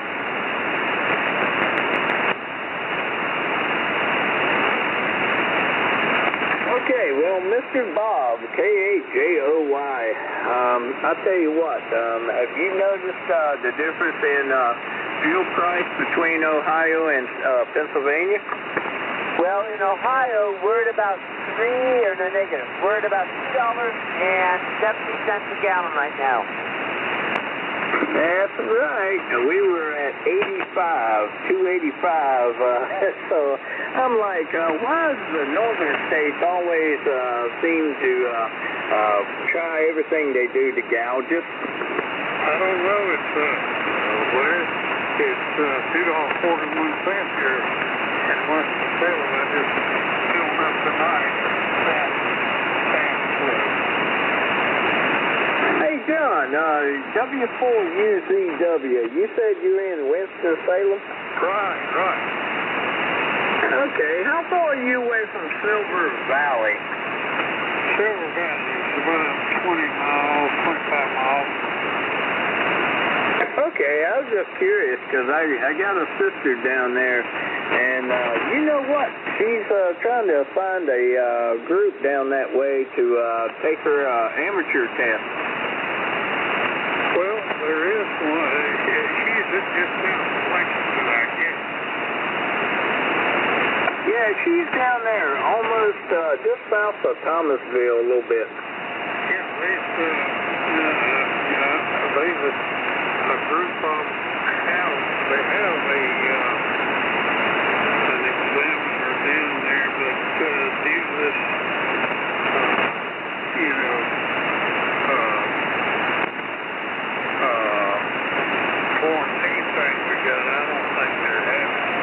Okay, well, Mr. Bob, K-H-J-O-Y, I'll tell you what, have you noticed the difference in fuel price between Ohio and Pennsylvania? Well, in Ohio, we're at about we're at about $2.70 a gallon right now. That's right. We were at 285. So I'm like, why does the northern states always seem to try everything they do to gouge us? I don't know. It's $2.41 here in Winston-Salem. I just filled up tonight. Hey, John, W4UZW, you said you're in Winston-Salem? Right. Okay, how far are you away from Silver Valley? Silver Valley is about 20 miles, 25 miles. Okay, I was just curious because I got a sister down there, and you know what? She's trying to find a group down that way to take her amateur test. Well, there is one. She's just down in Lexington, I guess. Yeah, she's down there, almost just south of Thomasville a little bit. Yeah, there's a group of cows. They have an examiner down there, but due to this, quarantine thing we got, I don't think they're having it.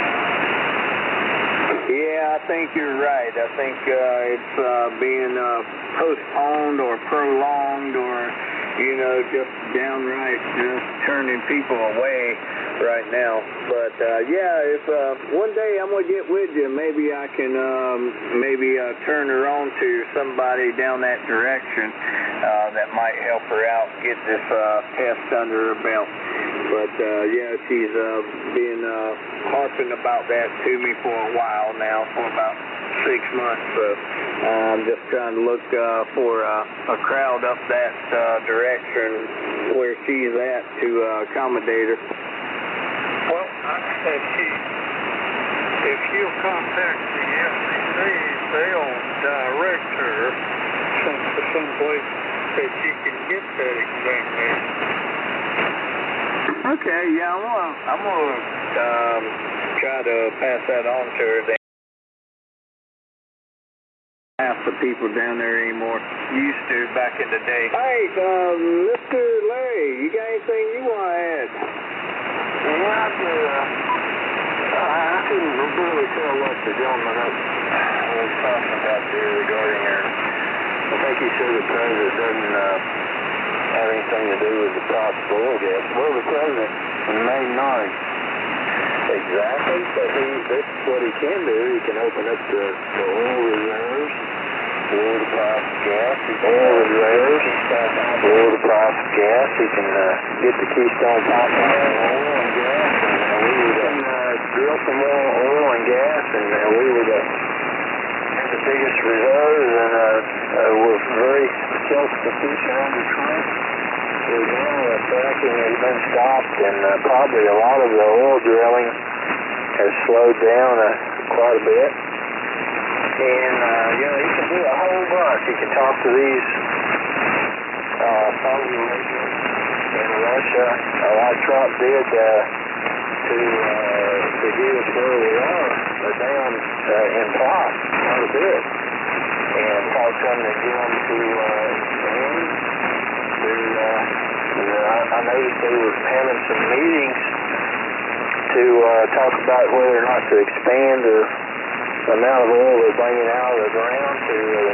Yeah, I think you're right. I think it's being postponed or prolonged or, just downright just turning people away right now. But, if one day I'm going to get with you, maybe I can turn her on to somebody down that direction that might help her out get this test under her belt. But, she's been harping about that to me for a while now, for about 6 months. So I'm just trying to look for a crowd up that direction where she's at to accommodate her. Well, if you'll contact the FCC, they'll direct her to some place that you can get that examination. Okay, yeah, I'm gonna try to pass that on to her. Then half the people down there anymore used to back in the day. Hey, Mr. Larry, you got anything you want to add? Yeah, I couldn't really tell what the gentleman was talking about there regarding her. I think he said the president doesn't have anything to do with the price of oil gas. Well, the president may not exactly, but that's what he can do. He can open up the oil reserves, lower the price of gas. He can lower the price of gas. He can get the Keystone Pipeline oil and gas, and we would drill some more oil and gas, and we would have the biggest reserves, and we're very self-sufficient under Trump. Right now, fracking has been stopped, and probably a lot of the oil drilling has slowed down quite a bit. And, he can do a whole bunch. He can talk to these Saudi Arabia and Russia, like Trump did to get us where we are, down in price quite a bit. And talk to them to get them to expand. I noticed they were having some meetings to talk about whether or not to expand the amount of oil they're bringing out of the ground to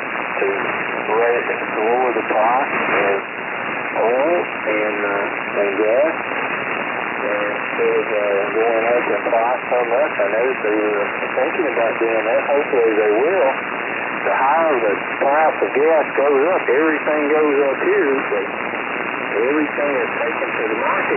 lower the price of oil and gas. And instead of going up in price so much, I noticed they were thinking about doing that. Hopefully they will. The higher the price of gas goes up, everything goes up here. But everything is taken to the market.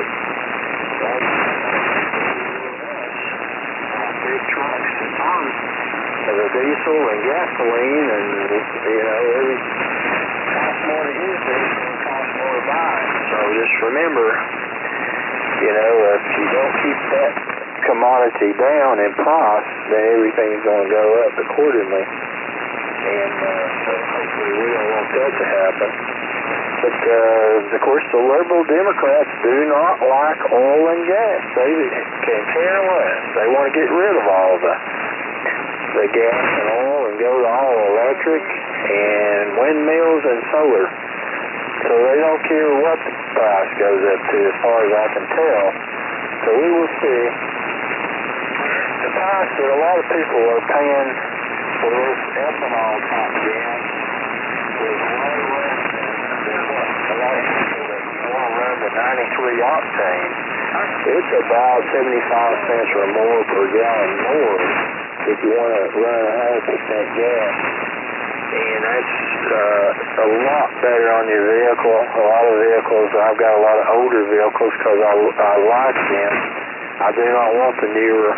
Big trucks and tons of the diesel and gasoline, and every costs more to use it, it costs more to buy. So just remember, if you don't keep that commodity down in price, then everything's going to go up accordingly. And so hopefully we don't want that to happen. But, of course, the liberal Democrats do not like oil and gas. They can care less. They want to get rid of all the gas and oil and go to all electric and windmills and solar. So they don't care what the price goes up to as far as I can tell. So we will see. The price that a lot of people are paying for this ethanol type gas is way less than what a lot of people that want to run the 93 octane. It's about 75 cents or more per gallon more if you want to run 100% gas. And that's a lot better on your vehicle. A lot of vehicles, I've got a lot of older vehicles because I like them. I do not want the newer,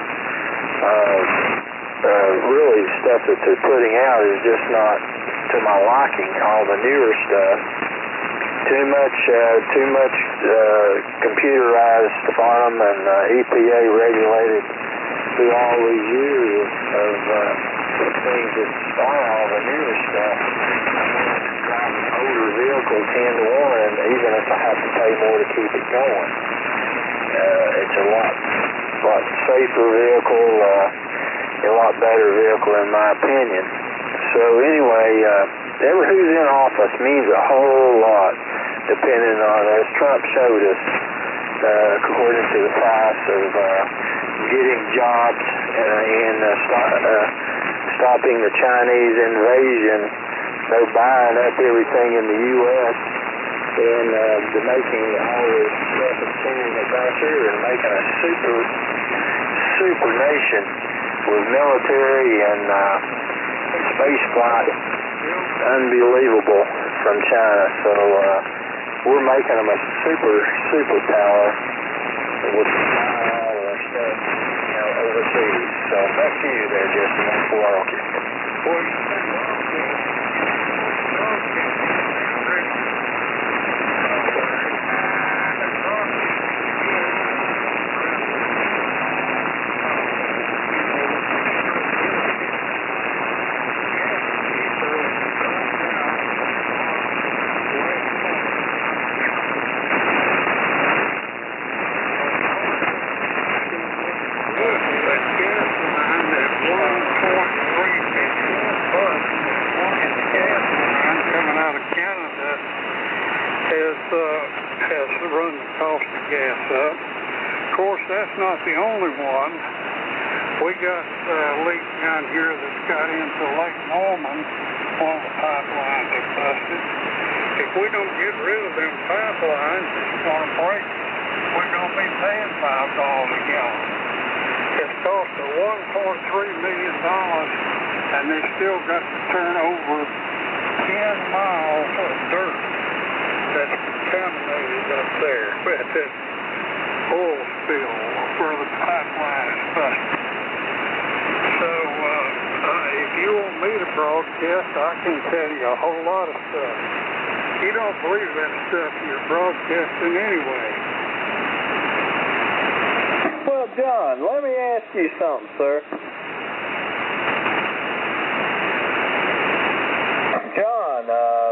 really stuff that they're putting out is just not to my liking. All the newer stuff, too much computerized stuff on them and EPA regulated through all these years of things that start all the newer stuff. Driving an older vehicle 10 to 1, even if I have to pay more to keep it going. It's a lot safer vehicle, a lot better vehicle in my opinion. So anyway, who's in office means a whole lot, depending on, as Trump showed us, according to the price of getting jobs and stopping the Chinese invasion. They're buying up everything in the U.S. and they're making all this stuff and sending it back here and making a super nation with military and space flight. Unbelievable from China. So we're making them a super power with all of our stuff, overseas. So back to you there, Jesse. That's where I'll get it. Has run the cost of gas up. Of course, that's not the only one. We got a leak down here that's got into Lake Norman. One of the pipelines are busted. If we don't get rid of them pipelines, it's going to break. We're going to be paying $5 a gallon. It's cost us $1.3 million, and they still got to turn over 10 miles of dirt that's contaminated up there at that oil spill where the pipeline is busted. So if you want me to broadcast, I can tell you a whole lot of stuff. You don't believe that stuff you're broadcasting anyway. Well, John, let me ask you something, sir. John,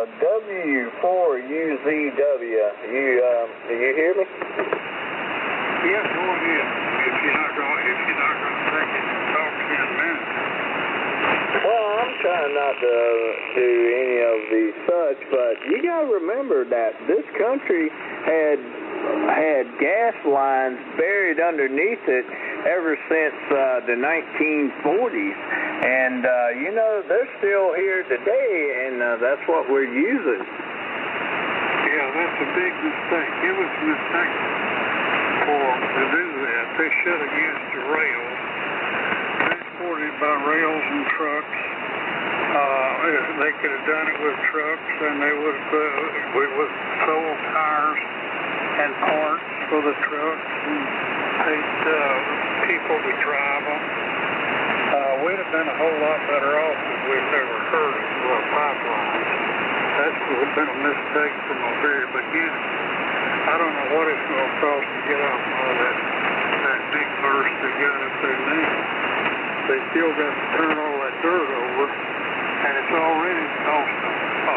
W4UZW, do you hear me? Yeah, go ahead. If you're not going to take it and talk 10 minutes. Well, I'm trying not to do any of the such, but you got to remember that this country had gas lines buried underneath it ever since the 1940s. And, they're still here today, and that's what we're using. Yeah, that's a big mistake. It was a mistake to do that. They should have used the rails. Transported by rails and trucks. They could have done it with trucks, and we would have sold tires and parts for the trucks and paid people to drive them. We'd have been a whole lot better off if we'd never heard of pipelines. That would have been a mistake from the very beginning. I don't know what it's going to cost to get off all that big burst that got up there now. they still got to turn all that dirt over, and it's already cost them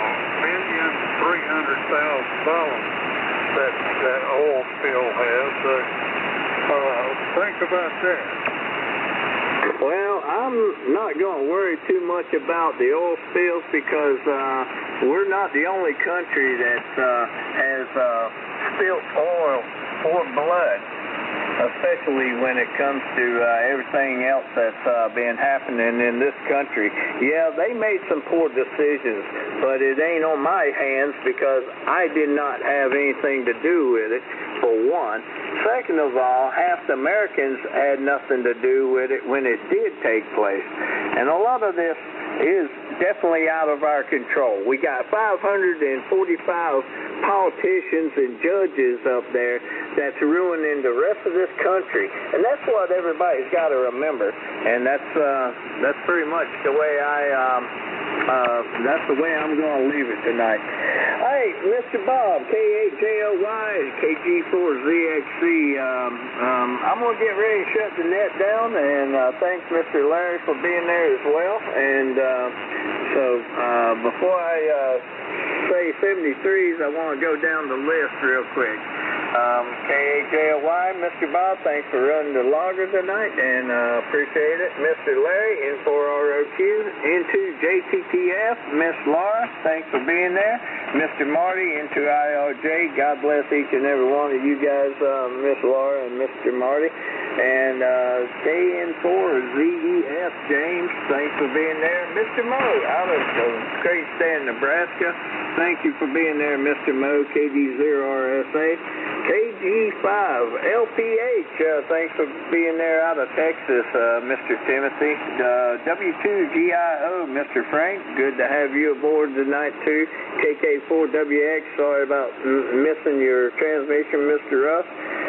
$1,300,000 that oil spill has. Think about that. Well, I'm not going to worry too much about the oil spills because we're not the only country that has spilled oil for blood, especially when it comes to everything else that's been happening in this country. Yeah, they made some poor decisions, but it ain't on my hands because I did not have anything to do with it, for one. Second of all, half the Americans had nothing to do with it when it did take place. And a lot of this is definitely out of our control. We got 545 politicians and judges up there that's ruining the rest of this country. And that's what everybody's got to remember. And that's pretty much the way that's the way I'm going to leave it tonight. Hey, Mr. Bob, K8JOY, KG4ZXC, I'm going to get ready to shut the net down, and thanks Mr. Larry for being there as well. And so before I say 73s, I want to go down the list real quick. K8JOY, Mr. Bob, thanks for running the logger tonight, and appreciate it. Mr. Larry, N4ROQ, N2JTTF, Miss Laura, thanks for being there. Mr. Marty, N2IRJ, God bless each and every one of you guys, Miss Laura and Mr. Marty. And KN4ZEF, James, thanks for being there. Mr. Moe, out of Great Stand, Nebraska, thank you for being there, Mr. Moe, KG0RSA. KG5LPH, thanks for being there out of Texas, Mr. Timothy. W2GIO, Mr. Frank, good to have you aboard tonight too. KK4WX, sorry about missing your transmission, Mr. Ruff.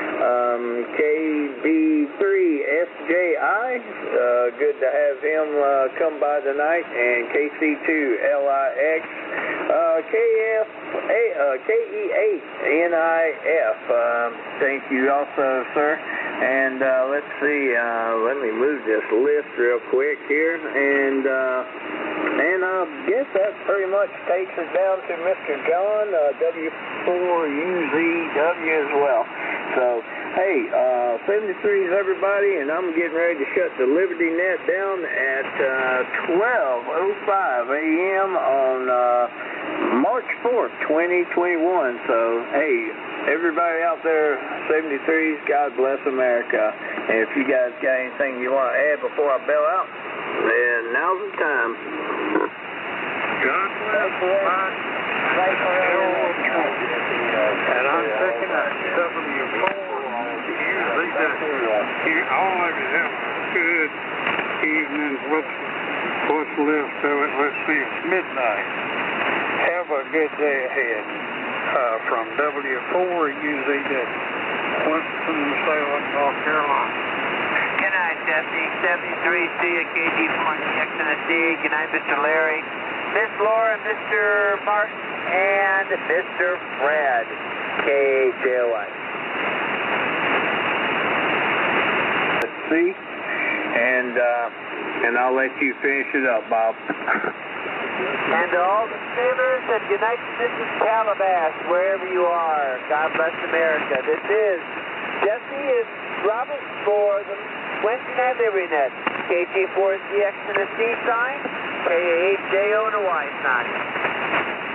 KB3SJI, good to have him come by tonight. And KC2LIX, KE8NIF, thank you also, sir. And let's see, let me move this list real quick here. And I guess that pretty much takes it down to Mr. John, W4UZW as well. So, hey, 73s everybody, and I'm getting ready to shut the Liberty Net down at 12:05 a.m. on March 4th, 2021. So, hey, everybody out there, 73s, God bless America. And if you guys got anything you want to add before I bail out, then now's the time. God bless and I'm thinking that W4, all of you have a good evening. What's left of it? Let's see, it's midnight. Have a good day ahead. From W4UZW, Winston-Salem, North Carolina. Good night, Jesse. 73C at KG4ZX in the C. Good night, Mr. Larry, Miss Laura, Mr. Martin, and Mr. Brad, KJY. Let's see, and I'll let you finish it up, Bob. And to all the sailors, and good night to Mrs. Calabash, wherever you are. God bless America. This is Jesse and Robert for the Wednesday Night Liberty Net. KG4ZX in the C sign, K8JO and a Y sign.